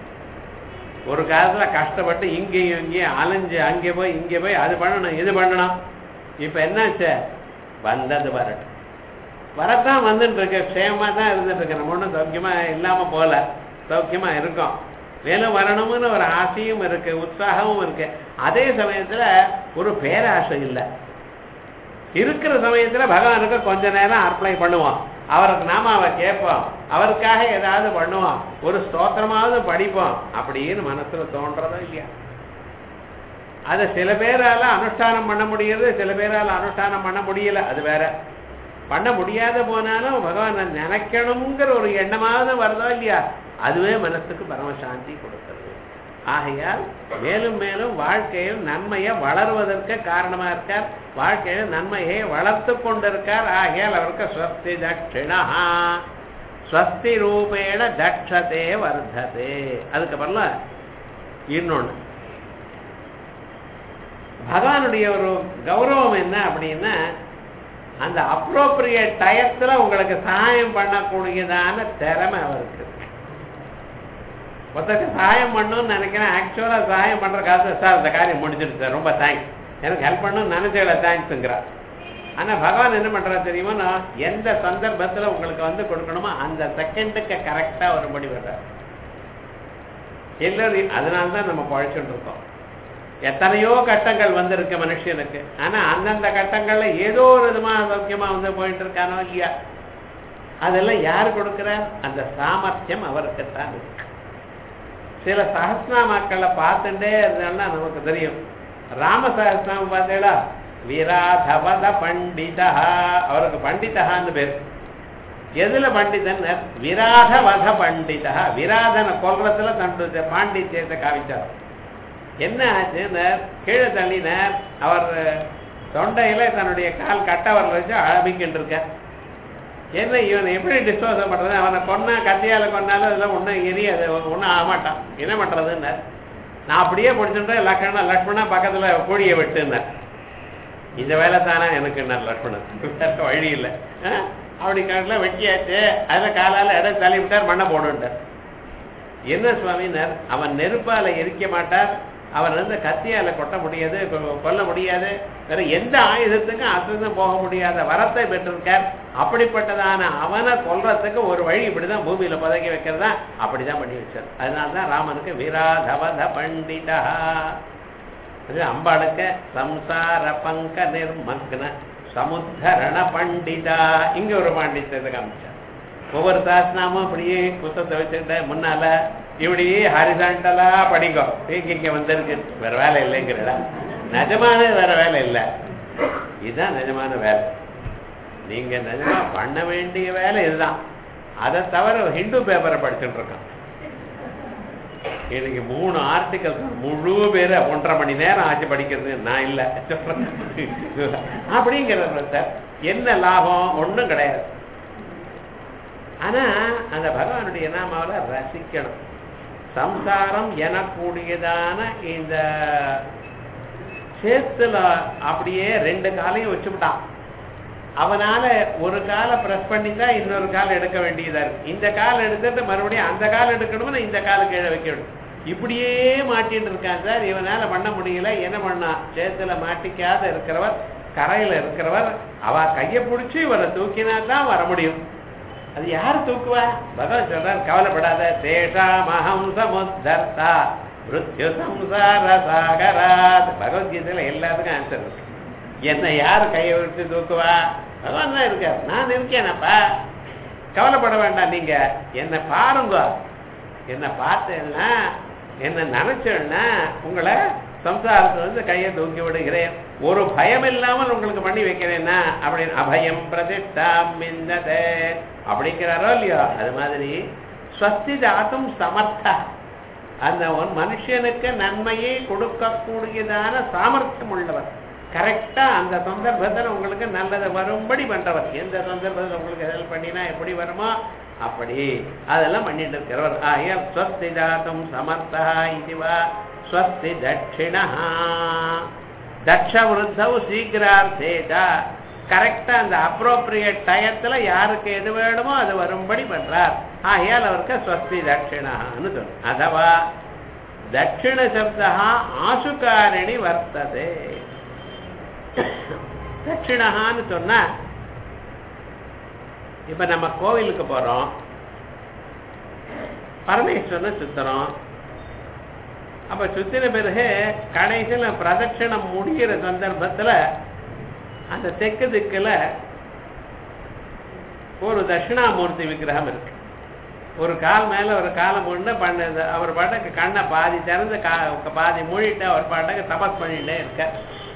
ஒரு காலத்துல கஷ்டப்பட்டு இங்கேயும் இங்கேயும் அலைஞ்சு அங்கே போய் இங்கே போய் அது பண்ணணும் இது பண்ணணும். இப்ப என்னாச்சு, வந்தது வரட்டும், வரத்தான் வந்துட்டு இருக்கு, க்ஷேமா தான் இருந்துட்டு இருக்கு. நம்ம ஒன்றும் சௌக்கியமா இல்லாம போல, சௌக்கியமா இருக்கும். மேலும் வரணும்னு ஒரு ஆசையும் இருக்கு, உற்சாகமும் இருக்கு. அதே சமயத்துல ஒரு பேராசை இல்லை. இருக்கிற சமயத்துல பகவானுக்கு கொஞ்ச நேரம் அர்ப்பணை பண்ணுவோம், அவருக்கு நாம அவர் கேட்போம், அவருக்காக ஏதாவது பண்ணுவோம், ஒரு ஸ்தோத்திரமாவது படிப்போம் அப்படின்னு மனசுல தோன்றதோ இல்லையா. அதை சில பேரால அனுஷ்டானம் பண்ண முடியுது, சில பேரால அனுஷ்டானம் பண்ண முடியல, அது வேற. பண்ண முடியாத போனாலும் பகவான் நினைக்கணுங்கிற ஒரு எண்ணமாவது வருதோ இல்லையா, அதுவே மனசுக்கு பரமசாந்தி கொடுக்கிறது. ஆகையால் மேலும் மேலும் வாழ்க்கையில் நன்மையை வளருவதற்கு காரணமா இருக்கார், வாழ்க்கையில நன்மையை வளர்த்து கொண்டிருக்கார். ஆகையால் அவருக்கு ஸ்வஸ்தி தட்சிணா ஸ்வஸ்தி ரூபேண தட்சதே வர்ததே. அதுக்கப்புறம் இன்னொன்னு பகவானுடைய ஒரு கௌரவம் என்ன அப்படின்னா, அந்த அப்ரோப்ரியேட் டயத்துல உங்களுக்கு சகாயம் பண்ணக்கூடியதான திறமை அவருக்கு. ஒருத்தருக்கு சகாயம் பண்ணணும்னு நினைக்கிறேன், ஆக்சுவலா சகாயம் பண்ற காலத்துல சார் இந்த காரியம் முடிஞ்சிருக்கு சார், ரொம்ப தேங்க்ஸ், எனக்கு ஹெல்ப் பண்ணணும்னு நினைச்சல தேங்க்ஸுங்கிறார். ஆனா பகவான் என்ன பண்றா தெரியுமா, எந்த சந்தர்ப்பத்துல உங்களுக்கு கொடுக்கணுமோ அந்த செகண்டுக்கு கரெக்டா வரும்படி வர்றார் எல்லாரும். அதனால்தான் நம்ம பழைச்சுட்டு இருக்கோம். எத்தனையோ கட்டங்கள் வந்திருக்கு மனுஷனுக்கு, ஆனா அந்தந்த கட்டங்கள்ல ஏதோ ஒரு விதமா சௌக்கியமா போயிட்டு இருக்கானோ இல்லையா, அதெல்லாம் யாரு கொடுக்கிறார், அந்த சாமர்த்தியம் அவருக்குத்தான் இருக்கு. சில சஹஸ்ரநாமாக்களை பார்த்துட்டே இருந்தாலும் நமக்கு தெரியும். ராம சஹஸ்ரநாமம் பார்த்தீங்களா, விராதவத பண்டிதா, அவருக்கு பண்டிதகான்னு பேர். எதுல பண்டிதன், விராதவத பண்டிதா, விராதனை கொல்றதுல தன்னுடைய பாண்டித்யத்தை காமிச்சார். என்ன ஆச்சுன்னு கீழே தள்ளினார், அவர் தொண்டையில தன்னுடைய கால் கட்டவரில் வச்சு அழபிக்கிட்டு இருக்க. என்ன இவனை எப்படி டிஸ்போசல் பண்றது, அவனை கொன்னா கத்தியால கொன்னாலும் அதெல்லாம் ஒன்றும் எரியாது, ஒன்றும் ஆகமாட்டான், என்ன பண்றதுன்னு. நான் அப்படியே பிடிச்சுட்டேன், லக்ஷ்மணா பக்கத்துல கோழியை விட்டுனார். இந்த வேலை தானே எனக்கு லக்ஷ்மணன், வழி இல்லை. அப்படி கணக்கில் வெட்டியாச்சு, அதில் காலால் இடம் தள்ளி விட்டார், மண்ணை போடுட்டார். என்ன சுவாமினார், அவன் நெருப்பால எரிக்க மாட்டார், அவர் கத்தியால கொட்ட முடியாது, கொல்ல முடியாது, வேற எந்த ஆயுதத்துக்கும் அசைந்து போக முடியாத வரத்தை பெற்றிருக்கார். அப்படிப்பட்டதான அவனை கொல்றதுக்கு ஒரு வழி இப்படிதான் பூமியில பதக்கி வைக்கிறதா, அப்படிதான் பண்ணி வச்சார். அதனால்தான் ராமனுக்கு விராதவத பண்டிதா. அது அம்பாளுக்கு சம்சார பங்க நிர்மக்ன சமுத்தரண பண்டிதா, இங்க ஒரு பாண்டித்யத்தை காமிச்சார். ஒவ்வொரு சாஸ்திரமும் அப்படியே புத்தகத்தை வச்சுக்கிட்ட முன்னால இப்படி ஹாரிசாண்டலா படிக்கும், இங்க வந்திருக்கு, வேற வேலை இல்லைங்கிறடா. நிஜமான வேற வேலை இல்லை, இதுதான் நிஜமான வேலை. நீங்க நிஜமா பண்ண வேண்டிய வேலை இதுதான். அதை தவிர ஹிந்து பேப்பரை படிச்சுட்டு இருக்கான். எனக்கு 3 ஆர்டிகல் முழு பேரை 1.5 மணி நேரம் ஆச்சு படிக்கிறது. நான் இல்லை அப்படிங்கிறது சார். என்ன லாபம், ஒன்றும் கிடையாது. ஆனா அந்த பகவானுடைய நாமாவில ரசிக்கணும். சம்சாரம் எனக்கூடியதான இந்த சேத்துல அப்படியே ரெண்டு காலையும் வச்சுவிட்டான். அவனால ஒரு காலை பிரஸ் பண்ணிதான் இன்னொரு கால் எடுக்க வேண்டியதா இருக்கு. இந்த கால் எடுத்துட்டு மறுபடியும் அந்த கால் எடுக்கணும்னா இந்த கால் கீழே வைக்கணும். இப்படியே மாட்டிட்டு இருக்கான் சார். இவனால பண்ண முடியல. என்ன பண்ணா? சேத்துல மாட்டிக்காத இருக்கிறவர், கரையில இருக்கிறவர், அவ கையை பிடிச்சி இவரை தூக்கினா தான் வர முடியும். அது யாரு தூக்குவா? பகவான் சொல்றார், கவலைப்படாத. சேஷா மகம் சமுத்தர்த்தா மிருத்யு சம்சார சாகராத். பகவத்கீதையில எல்லாத்துக்கும் ஆன்சர் இருக்கு. என்ன யாரு கையை விட்டு தூக்குவா? பகவான் தான் இருக்கார். நான் இருக்கேனப்பா, கவலைப்பட வேண்டாம். நீங்க என்ன பாருங்க. என்ன பார்த்தேன்னா, என்ன நினைச்சேன்னா உங்களை சம்சாரத்துல கையை தூக்கி விடுகிறேன். ஒரு பயம் இல்லாமல் உங்களுக்கு பண்ணி வைக்கிறேன்னா அப்படின்னு அபயம் பிரதிஷ்டாம் மின்னதே அப்படிங்கிறாரோ இல்லையோ, அது மாதிரி ஸ்வஸ்தி தாத்தும் சமர்த்தா, அந்த மனுஷனுக்கு நன்மையை கொடுக்கக்கூடியதான சாமர்த்தியம் உள்ளவர். கரெக்டா அந்த சந்தர்ப்பத்தில் உங்களுக்கு நல்லது வரும்படி பண்றவர். எந்த சந்தர்ப்பத்தில் உங்களுக்கு ஹெல்ப் பண்ணினா எப்படி வருமோ அப்படி அதெல்லாம் பண்ணிட்டு இருக்கிறவர். ஆகியால் ஸ்வஸ்தி தாத்தும் சமர்த்தா இதுவா ஸ்வஸ்தி தட்சிணா தட்ச விருத்தவு சீக்கிரார்த்தேதா. கரெக்டா அந்த அப்ரோப்ரியேட் டயத்துல யாருக்கு எது வேணுமோ அது வரும்படி பண்றார். ஆகையால் அவருக்கு ஸ்வஸ்தி தட்சிணான்னு சொல்லும். அதவா தட்சிண சப்தா ஆசுகாரிணி வர்த்ததே. தட்சிணான்னு சொன்னா, இப்ப நம்ம கோவிலுக்கு போறோம், பரமேஸ்வரனை சுத்துறோம். அப்ப சுத்தின பிறகு கடைசியில பிரதட்சணம் முடிகிற சந்தர்ப்பத்துல அந்த தெற்கு திக்குல ஒரு தட்சிணாமூர்த்தி விக்கிரகம் இருக்கு. ஒரு கால் மேல ஒரு காலம் ஒண்ணு பண்ணது. அவர் பாட்டுக்கு கண்ணை பாதி திறந்து பாதி மூடிட்டு அவர் பாட்டுக்கு தபஸ் பண்ணிட்டே இருக்க.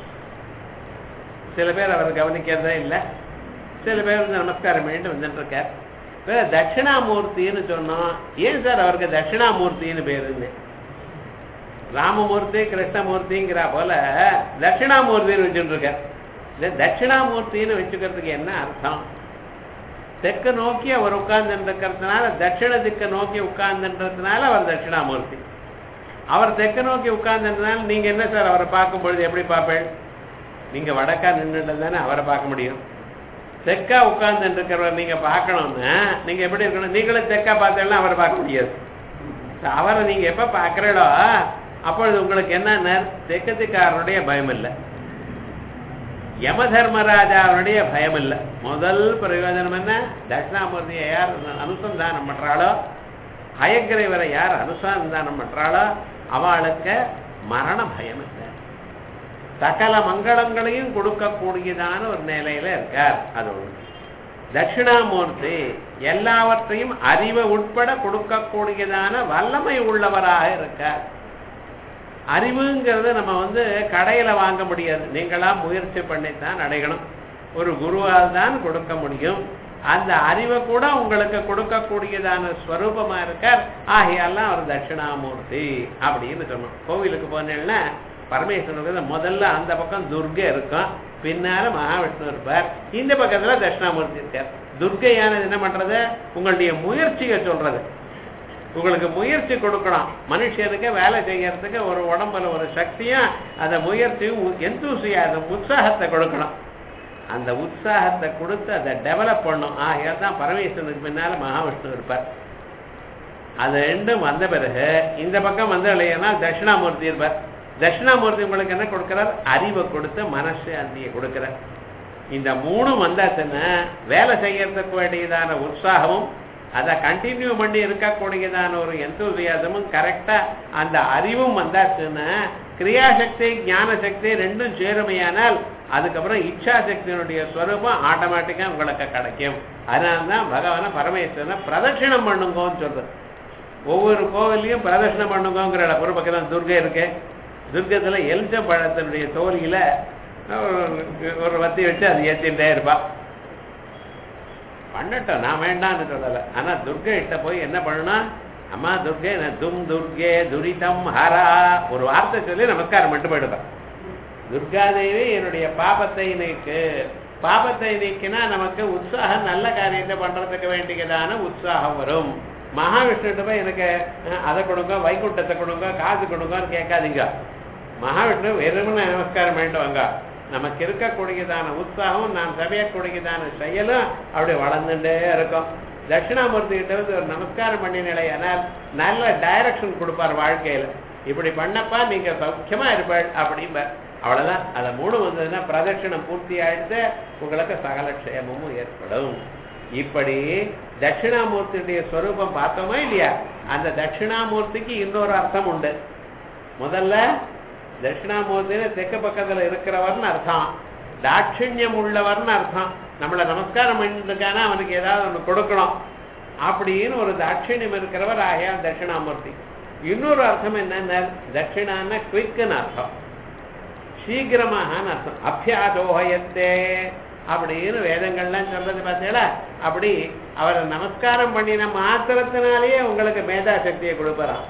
சில பேர் அவர் கவனிக்கிறதே இல்லை. சில பேர் வந்து நமஸ்காரம் பண்ணிட்டு வந்துட்டு இருக்கார். வேற தட்சிணாமூர்த்தின்னு சொன்னோம். ஏன் சார் அவருக்கு தட்சிணாமூர்த்தின்னு பேருன்னு? ராமமூர்த்தி கிருஷ்ணமூர்த்திங்கிற போல தட்சிணாமூர்த்தின்னு வச்சுட்டு இருக்கார். இந்த தட்சிணாமூர்த்தின்னு வச்சுக்கிறதுக்கு என்ன அர்த்தம்? தெற்கு நோக்கி அவர் உட்கார்ந்துட்டு இருக்கிறதுனால, தட்சிண திக்க நோக்கி உட்கார்ந்துன்றதுனால அவர் தட்சிணாமூர்த்தி. அவர் தெற்கு நோக்கி உட்கார்ந்துன்றதுனால நீங்க என்ன சார் அவரை பார்க்கும் பொழுது எப்படி பார்ப்பேன்? நீங்க வடக்கா நின்றுட்டு தானே அவரை பார்க்க முடியும். தெற்கா உட்கார்ந்து இருக்கிறவர் நீங்க பார்க்கணும்னா நீங்க எப்படி இருக்கணும்? நீங்களும் தெற்கா பார்த்தீங்கன்னா அவரை பார்க்க முடியாது. அவரை நீங்க எப்ப பார்க்கிறீங்களோ அப்பொழுது உங்களுக்கு என்ன, தெற்கு திக்காரனுடைய பயம் இல்லை, யம தர்மராஜாவுடைய பயம் இல்லை. முதல் பிரயோஜனம் என்ன? தட்சிணாமூர்த்தியை யார் அனுசந்தானம் பண்றாளோ, ஹயக்கிரீவரை யார் அனுசந்தானம் பண்றாளோ அவளுக்கு மரண பயம் இல்லை. சகல மங்களங்களையும் கொடுக்கக்கூடியதான ஒரு நிலையில இருக்கார். அது தட்சிணாமூர்த்தி எல்லாவற்றையும் அறிவை உட்பட கொடுக்கக்கூடியதான வல்லமை உள்ளவராக இருக்கார். அறிவுங்கிறது நம்ம வந்து கடையில வாங்க முடியாது. நீங்களா முயற்சி பண்ணித்தான் அடையணும். ஒரு குருவால் தான் கொடுக்க முடியும். அந்த அறிவை கூட உங்களுக்கு கொடுக்கக்கூடியதான ஸ்வரூபமா இருக்கார். ஆகையெல்லாம் அவர் தட்சிணாமூர்த்தி அப்படின்னு சொன்னோம். கோவிலுக்கு போனேன்னா பரமேஸ்வரனுக்கு முதல்ல அந்த பக்கம் துர்கை இருக்கும், பின்னால மகாவிஷ்ணு இருப்பார், இந்த பக்கத்துல தட்சிணாமூர்த்தி இருக்கார். துர்கையானது என்ன பண்றது? உங்களுடைய முயற்சியை சொல்றது. உங்களுக்கு முயற்சி கொடுக்கணும். மனுஷனுக்கு வேலை செய்யறதுக்கு ஒரு உடம்புல ஒரு சக்தியும் அந்த முயற்சியும் எந்தூசியாசம் உற்சாகத்தை கொடுக்கணும். அந்த உற்சாகத்தை கொடுத்து அதை டெவலப் பண்ணும். ஆகையால் தான் பரமேஸ்வரனுக்கு பின்னால மகாவிஷ்ணு இருப்பார். அது ரெண்டும் வந்த பிறகு இந்த பக்கம் வந்து இல்லையா தட்சிணாமூர்த்தி இருப்பார். தட்சிணாமூர்த்தி உங்களுக்கு என்ன கொடுக்கிறார்? அறிவை கொடுத்து மனசு அந்தியை கொடுக்கிறார். இந்த மூணும் வந்தாச்சுன்னா வேலை செய்யறதுக்கு வேண்டியதான உற்சாகமும் அதை கண்டினியூ பண்ணி இருக்கக்கூடியதான ஒரு எந்தூசியாசமும் கரெக்டா அந்த அறிவும் வந்தாச்சுன்னா கிரியாசக்தி ஞான சக்தி ரெண்டும் சேருமையானால் அதுக்கப்புறம் இச்சா சக்தியினுடைய ஸ்வரூபம் ஆட்டோமேட்டிக்கா உங்களுக்கு கிடைக்கும். அதனால்தான் பகவான பரமேஸ்வரனை பிரதட்சிணம் பண்ணுங்கன்னு சொல்றது. ஒவ்வொரு கோவிலையும் பிரதட்சிணம் பண்ணுங்கிற ஒரு பக்கம் துர்கை இருக்கு. துர்கத்துல எலுச்சம்பழத்தினுடைய தோலியில ஒரு வத்தி வச்சு அது ஏற்றிட்டே இருப்பா. பண்ணட்டும், நான் வேண்டான்னு சொல்லலை. ஆனா துர்கை கிட்ட போய் என்ன பண்ணணும்? அம்மா துர்கை தும் துர்கே துரிதம் ஹரா ஒரு வார்த்தை சொல்லி நமஸ்காரம் மட்டும் போயிடுவேன். துர்காதேவி என்னுடைய பாபத்தை நீக்கு. பாபத்தை நீக்கினா நமக்கு உற்சாகம், நல்ல காரியத்தை பண்றதுக்கு வேண்டியதான உற்சாகம் வரும். மகாவிஷ்ணுகிட்ட போய் எனக்கு அதை கொடுங்க, வைகுண்டத்தை கொடுங்க, காசு கொடுங்கன்னு கேட்காதீங்க. மகாவிஷ்ணு வெறுமனே நமஸ்காரம் பண்ணிட்டு வாங்க. நமக்கு இருக்கக்கூடியதான உற்சாகம், நாம் சமையக்கூடியதான செயலும் அப்படி வளர்ந்துட்டே இருக்கும். தட்சிணாமூர்த்தி கிட்ட வந்து ஒரு நமஸ்காரம் பண்ணினால் நல்ல டைரக்ஷன் கொடுப்பார் வாழ்க்கையில. இப்படி பண்ணப்பா நீங்க சௌக்கியமா இருப்பாள் அப்படிம்பார். அவ்வளவுதான். அதை 3 வந்ததுன்னா பிரதட்சிணம் பூர்த்தி ஆயிடுத்து, உங்களுக்கு சகல க்ஷேமமும் ஏற்படும். இப்படி தட்சிணாமூர்த்தியுடைய ஸ்வரூபம் பார்த்தோமா இல்லையா? அந்த தட்சிணாமூர்த்திக்கு இன்னொரு அர்த்தம் உண்டு. முதல்ல தட்சிணாமூர்த்தின்னு தெற்கு பக்கத்துல இருக்கிறவர்னு அர்த்தம், தாட்சிண்யம் உள்ளவர்னு அர்த்தம். நம்மள நமஸ்காரம் பண்ணிருக்கானா அவனுக்கு ஏதாவது ஒண்ணு கொடுக்கணும் அப்படின்னு ஒரு தாட்சிண்யம் இருக்கிறவர் ஆகியா தட்சிணாமூர்த்தி. இன்னொரு அர்த்தம் என்னன்னா தட்சிணான்னா குவிக்குன்னு அர்த்தம், சீக்கிரமாகனு அர்த்தம். அபியாதோஹயத்தே அப்படின்னு வேதங்கள்லாம் சொல்றது பார்த்தீங்களா? அப்படி அவரை நமஸ்காரம் பண்ணின மாத்திரத்தினாலேயே உங்களுக்கு மேதா சக்தியை கொடுப்பறான்.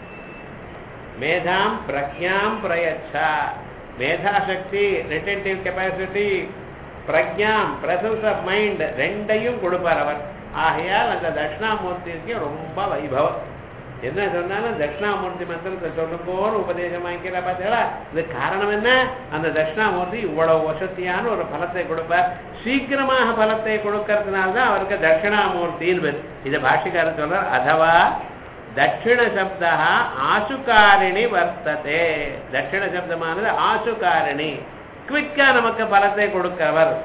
மேதாம் பிரக்ஞாம் பிரயச்சா. மேதா சக்தி, ரிட்டென்டிவ் கெப்பாசிட்டி, பிரக்ஞாம் பிரசன்ஸ் ஆஃப் மைண்ட் ரெண்டையும் கொடுப்பார் அவர். ஆகையால் அந்த தட்சிணாமூர்த்திக்கு ரொம்ப வைபவம். என்ன சொன்னாலும் தட்சிணாமூர்த்தி மந்திரத்தை சொல்லும்போது உபதேசம் வாங்கிக்கிற பார்த்தீங்களா? இது காரணம் என்ன? அந்த தட்சிணாமூர்த்தி இவ்வளவு வசதியான ஒரு பலத்தை கொடுப்பார். சீக்கிரமாக பலத்தை கொடுக்கறதுனால்தான் அவருக்கு தட்சிணாமூர்த்தின்னு பேர். இதை பாஷிக்காரர் சொல்றார். அதவா தட்சிண சப்தா ஆசுகாரிணி வர்த்ததே. தட்சிண சப்தமானது ஆசுகாரிணி, குவிக்கா நமக்கு பலத்தை கொடுக்கிறவர்.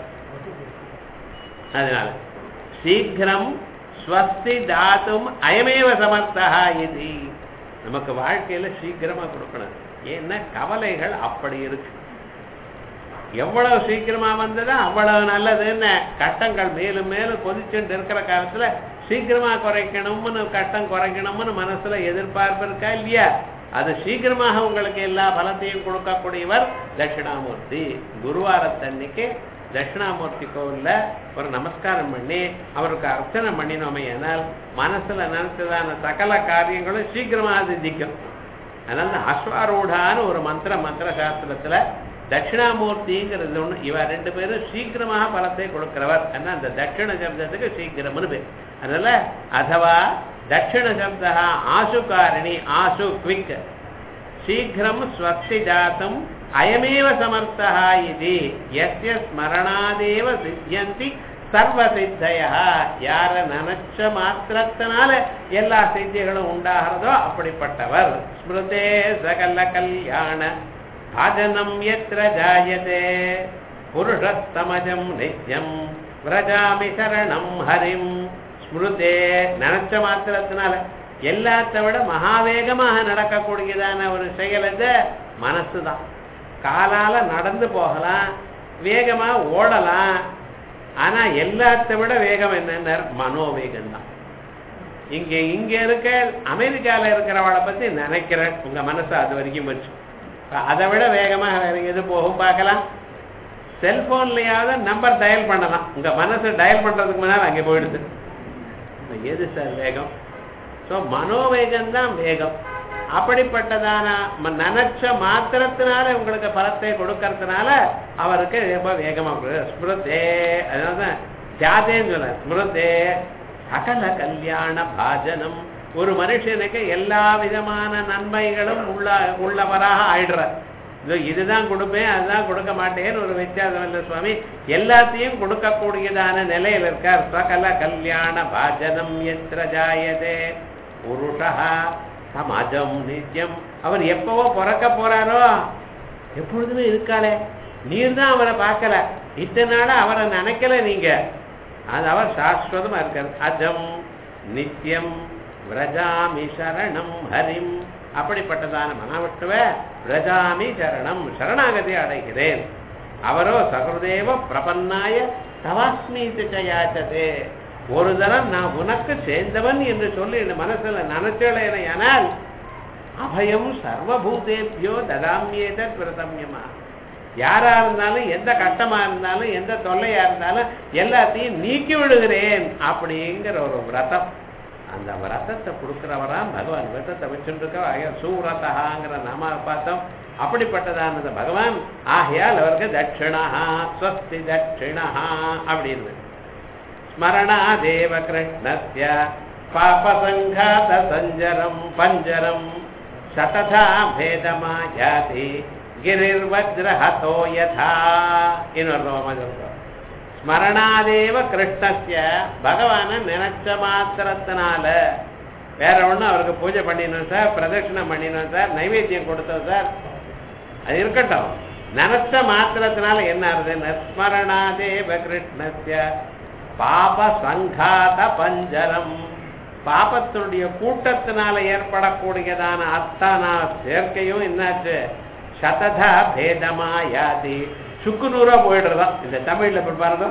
அதனால சீக்கிரம் ஸ்வஸ்தி தாத்தும் அயமேவ சமர்த்தா இது. நமக்கு வாழ்க்கையில சீக்கிரமா கொடுக்கணும். ஏன்னா கவலைகள் அப்படி இருக்கு. எவ்வளவு சீக்கிரமா வந்ததா அவ்வளவு நல்லதுன்னு. கட்டங்கள் மேலும் மேலும் கொதிச்சுட்டு இருக்கிற காலத்துல சீக்கிரமா குறைக்கணும்னு, கட்டம் குறைக்கணும்னு மனசுல எதிர்பார்ப்பு இருக்கா இல்லையா? அது சீக்கிரமாக உங்களுக்கு எல்லா பலத்தையும் கொடுக்கக்கூடியவர் தட்சிணாமூர்த்தி. குருவாரத்தன்னைக்கு தட்சிணாமூர்த்தி கோவில்ல ஒரு நமஸ்காரம் பண்ணி அவருக்கு அர்ச்சனை பண்ணினோமே ஆனால் மனசுல நினைச்சதான சகல காரியங்களும் சீக்கிரமாக சித்திக்கும். அதனால அஸ்வாரூடான்னு ஒரு மந்திர சாஸ்திரத்துல தட்சிணாமூர்த்திங்கிறது ஒண்ணு. இவ 2 பேரும் சீக்கிரமாக பலத்தை கொடுக்கிறவர். ஆனா அந்த தட்சிண சப்தத்துக்கு சீக்கிரம்னு பேர். அதனால அதவா தட்சிண சப்தா ஆசுகாரிணி, ஆசு குவிக், சீக்கிரம் ஸ்வஸ்தி ஜாத்தம் அயமேவ சமர்த்தா இது. யஸ்ய ஸ்மரணாதேவ சித்தியந்தி சர்வ சித்தய. யார நினைச்ச மாத்திரத்தினால எல்லா சித்திகளும் உண்டாகிறதோ அப்படிப்பட்டவர். ஸ்மிருதே சகல கல்யாண பாஜனம் யத்ர ஜாயதே புருஷஸ்தமஜம் நித்யம் விரஜாமி சரணம் ஹரிம். ஸ்மிருதே நினைச்ச மாத்திரத்தினால எல்லாத்தை விட மகாவேகமாக நடக்கக்கூடியதான ஒரு செயல் இது மனசுதான். காலால நடந்து போகலாம், வேகமா ஓடலாம். ஆனா எல்லாத்தை விட வேகம் என்னன்னா மனோவேகம் தான். இங்க இருக்க அமெரிக்கால இருக்கிறவளை பத்தி நினைக்கிறேன், உங்க மனசு அது வரைக்கும் வச்சு. அதை விட வேகமா வேற எது போகும் பார்க்கலாம். செல்போன்லயாவது நம்பர் டயல் பண்ணலாம், உங்க மனசு டயல் பண்றதுக்கு முன்னாடி அங்கே போயிடுது. எது சார் வேகம்? ஸோ மனோவேகம் தான் வேகம். அப்படிப்பட்டதான நினைச்ச மாத்திரத்தினால உங்களுக்கு பலத்தை கொடுக்கறதுனால அவருக்கு ரொம்ப வேகமா ஸ்மிருதே. அதனாலதான் தியாதேன்னு சொல்ல ஸ்மிருதே சகல கல்யாண பாஜனம். ஒரு மனுஷனுக்கு எல்லா விதமான நன்மைகளும் உள்ளவராக ஆயிடுறார். இதுதான் கொடுப்பேன் அதுதான் கொடுக்க மாட்டேன்னு ஒரு வித்தியாசம் இல்லை சுவாமி. எல்லாத்தையும் கொடுக்கக்கூடியதான நிலையில் இருக்கார். சகல கல்யாண பாஜனம் எத்திர ஜாயதே புருஷா சமாஜம் நித்தியம். அவர் எப்பவோ பிறக்க போறாரோ எப்பொழுதுமே இருக்காளே, நீர் தான் அவரை பார்க்கல, இத்தனை நாள அவரை நினைக்கல நீங்க. அது அவர் சாஸ்வதமா இருக்கார். அஜம் நித்தியம் விரஜாமி சரணம் ஹரிம். அப்படிப்பட்டதான மகாவிஷ்ணுவ விரஜாமி சரணம், சரணாகதி அடைகிறேன். அவரோ சகுருதேவ பிரபன்னாய தவாஸ்மீதி யாச்சதே. ஒரு தரம் நான் உனக்கு சேர்ந்தவன் என்று சொல்லி மனசுல நினைச்சேனால் அபயம் சர்வபூதேபியோ ததாமியேத பிரதமியமா. யாரா இருந்தாலும் எந்த கட்டமா இருந்தாலும் எந்த தொல்லையா இருந்தாலும் எல்லாத்தையும் நீக்கி விடுகிறேன் அப்படிங்கிற ஒரு விரதம். அந்த விரதத்தை கொடுக்கிறவரா பகவான். விரதத்தை வச்சுருக்க சூரதகாங்கிற நாம பார்த்தோம். அப்படிப்பட்டதான பகவான். ஆகையால் அவருக்கு தட்சிணா ஸ்வஸ்தி தட்சிணா அப்படின்னு ஸ்மரணா தேவ கிருஷ்ணஸ்ய பாபசங்காத சஞ்சரம் பஞ்சரம் சததா பேதமா ஜாதி கிரிர்வஜ்ரஹதோ யதா. இன்னொரு ஸ்மரணாதேவ கிருஷ்ணஸ்ய, பகவானை நினைச்ச மாத்திரத்தினால, வேற ஒன்றும் அவருக்கு பூஜை பண்ணினோம் சார், பிரதட்சிணம் பண்ணினோம் சார், நைவேத்தியம் கொடுத்தோம் சார், அது இருக்கட்டும். நினைச்ச மாத்திரத்தினால என்ன ஆகுது? ஸ்மரணாதேவ கிருஷ்ணஸ்ய பாப சங்காத பஞ்சரம், பாபத்தினுடைய கூட்டத்தினால ஏற்படக்கூடியதான அத்தனை சேர்க்கையும் என்னாச்சு? சததா பேதமா யாதி, சுக்கு நூறா போயிடுறதான். இந்த தமிழ்ல பாருங்க,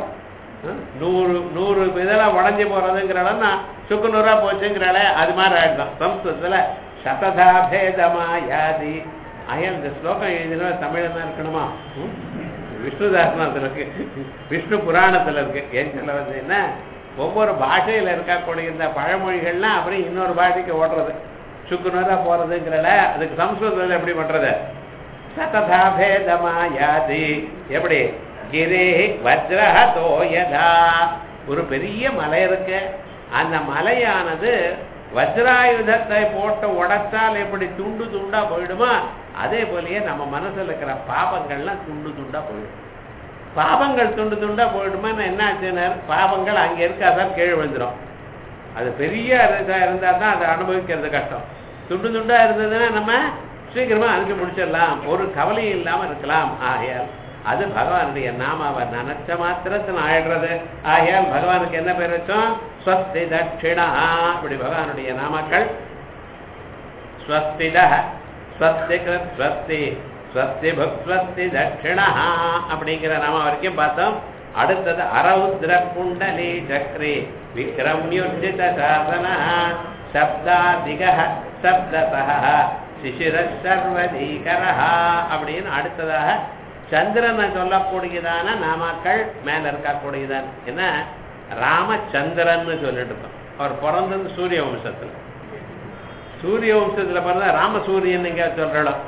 100 இதெல்லாம் உடஞ்சி போறதுங்கிறனா சுக்கு நூறா போச்சுங்கிறாளே, அது மாதிரி ஆயிடுதான். சம்ஸ்கிருதத்துல சததா பேதமா யாதி. ஐயா இந்த ஸ்லோகம் எழுதினா தமிழ்ல தான் இருக்கணுமா? விஷ்ணுதாசனத்துல இருக்கு, விஷ்ணு புராணத்துல இருக்கு. ஏன் சொல்ல வந்தீங்கன்னா, ஒவ்வொரு பாஷையில இருக்கக்கூடிய இந்த பழமொழிகள்லாம் அப்புறம் இன்னொரு பாஷைக்கு ஓடுறது, சுக்கு நூறா போறதுங்கிறல. அதுக்கு சம்ஸ்கிருதத்துல எப்படி பண்றது? சததா பேதமா யாதி. எப்படி? கிரே வஜ்ரஹதோ யதா, ஒரு பெரிய மலை இருக்கு, அந்த மலையானது வஜ்ராயுதத்தை போட்டு உடைச்சால் எப்படி துண்டு துண்டா போயிடுமா, அதே போலயே நம்ம மனசுல இருக்கிற பாபங்கள்லாம் துண்டு துண்டா போயிடும். பாபங்கள் துண்டு துண்டா போயிடுமா என்ன ஆச்சுன்னா, பாபங்கள் அங்க இருக்காதான் கீழே விழுந்துடும். அது பெரிய இதா இருந்தா தான் அதை அனுபவிக்கிறது கஷ்டம். துண்டு துண்டா இருந்ததுன்னா நம்ம சீக்கிரமா அனுப்பி முடிச்சிடலாம், ஒரு கவலையும் இல்லாம இருக்கலாம். ஆகையால் அது பகவானுடைய நாமாவை நினைச்ச மாத்திரத்தில் ஆயிடுறது. ஆகையால் பகவானுக்கு என்ன பேர் வச்சோம்? ஸ்வஸ்தி தட்சிணா. இப்படி பகவானுடைய நாமாக்கள் ஸ்வஸ்தித, ஸ்வஸ்தி கிருத் ஸ்வஸ்தி, ஸ்வஸ்தி புக் ஸ்வஸ்தி தட்சிணா அப்படிங்கிற நாம வரைக்கும் பார்த்தோம். அடுத்தது அரவுத்ர குண்டலி சக்ரி விக்ரம்யுஜித சாசன சப்தாதிக சப்தசஹ சிசிர சர்வதீகரஹ அப்படின்னு அடுத்ததாக சந்திரனை சொல்லக்கூடியதான நாமாக்கள் மேல இருக்கக்கூடியதான். என்ன? ராமச்சந்திரன் சொல்லிட்டு இருக்கோம். அவர் பிறந்தது சூரிய வம்சத்துல. சூரிய வம்சத்துல பிறந்த ராமசூரியன் நீங்க சொல்றோம்.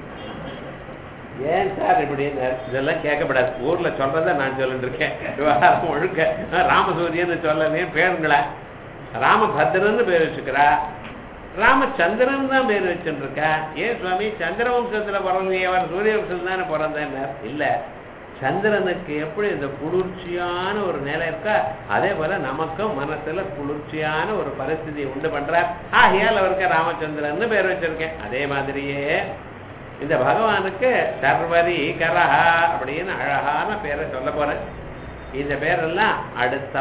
ஏன் சார் இப்படி? இதெல்லாம் கேட்கப்படாது. ஊர்ல சொல்றத நான் சொல்லிட்டு இருக்கேன். விவகாரம் ஒழுக்க ராமசூரியன் சொல்லலே பேருங்களா. ராமபத்ரன்னு பேர் வச்சுக்கிறா, ராமச்சந்திரன் தான் பேர் வச்சுட்டு இருக்கா. ஏன் சுவாமி சந்திர வம்சத்துல பிறந்தீங்க, அவர் சூரிய வம்சத்துல தானே பிறந்தார்? இல்ல, சந்திரனுக்கு எப்படி இந்த குளிர்ச்சியான ஒரு நிலை இருக்கா, அதே போல நமக்கும் மனசுல குளிர்ச்சியான ஒரு பரிஸ்திதி உண்டு பண்றார். ஆகையால் அவருக்கு ராமச்சந்திரன் பேர் வச்சிருக்கேன். அதே மாதிரியே இந்த பகவானுக்கு சர்வரி கரஹா அப்படின்னு அழகான பேரை சொல்ல போறேன். இந்த பேரெல்லாம் அடுத்த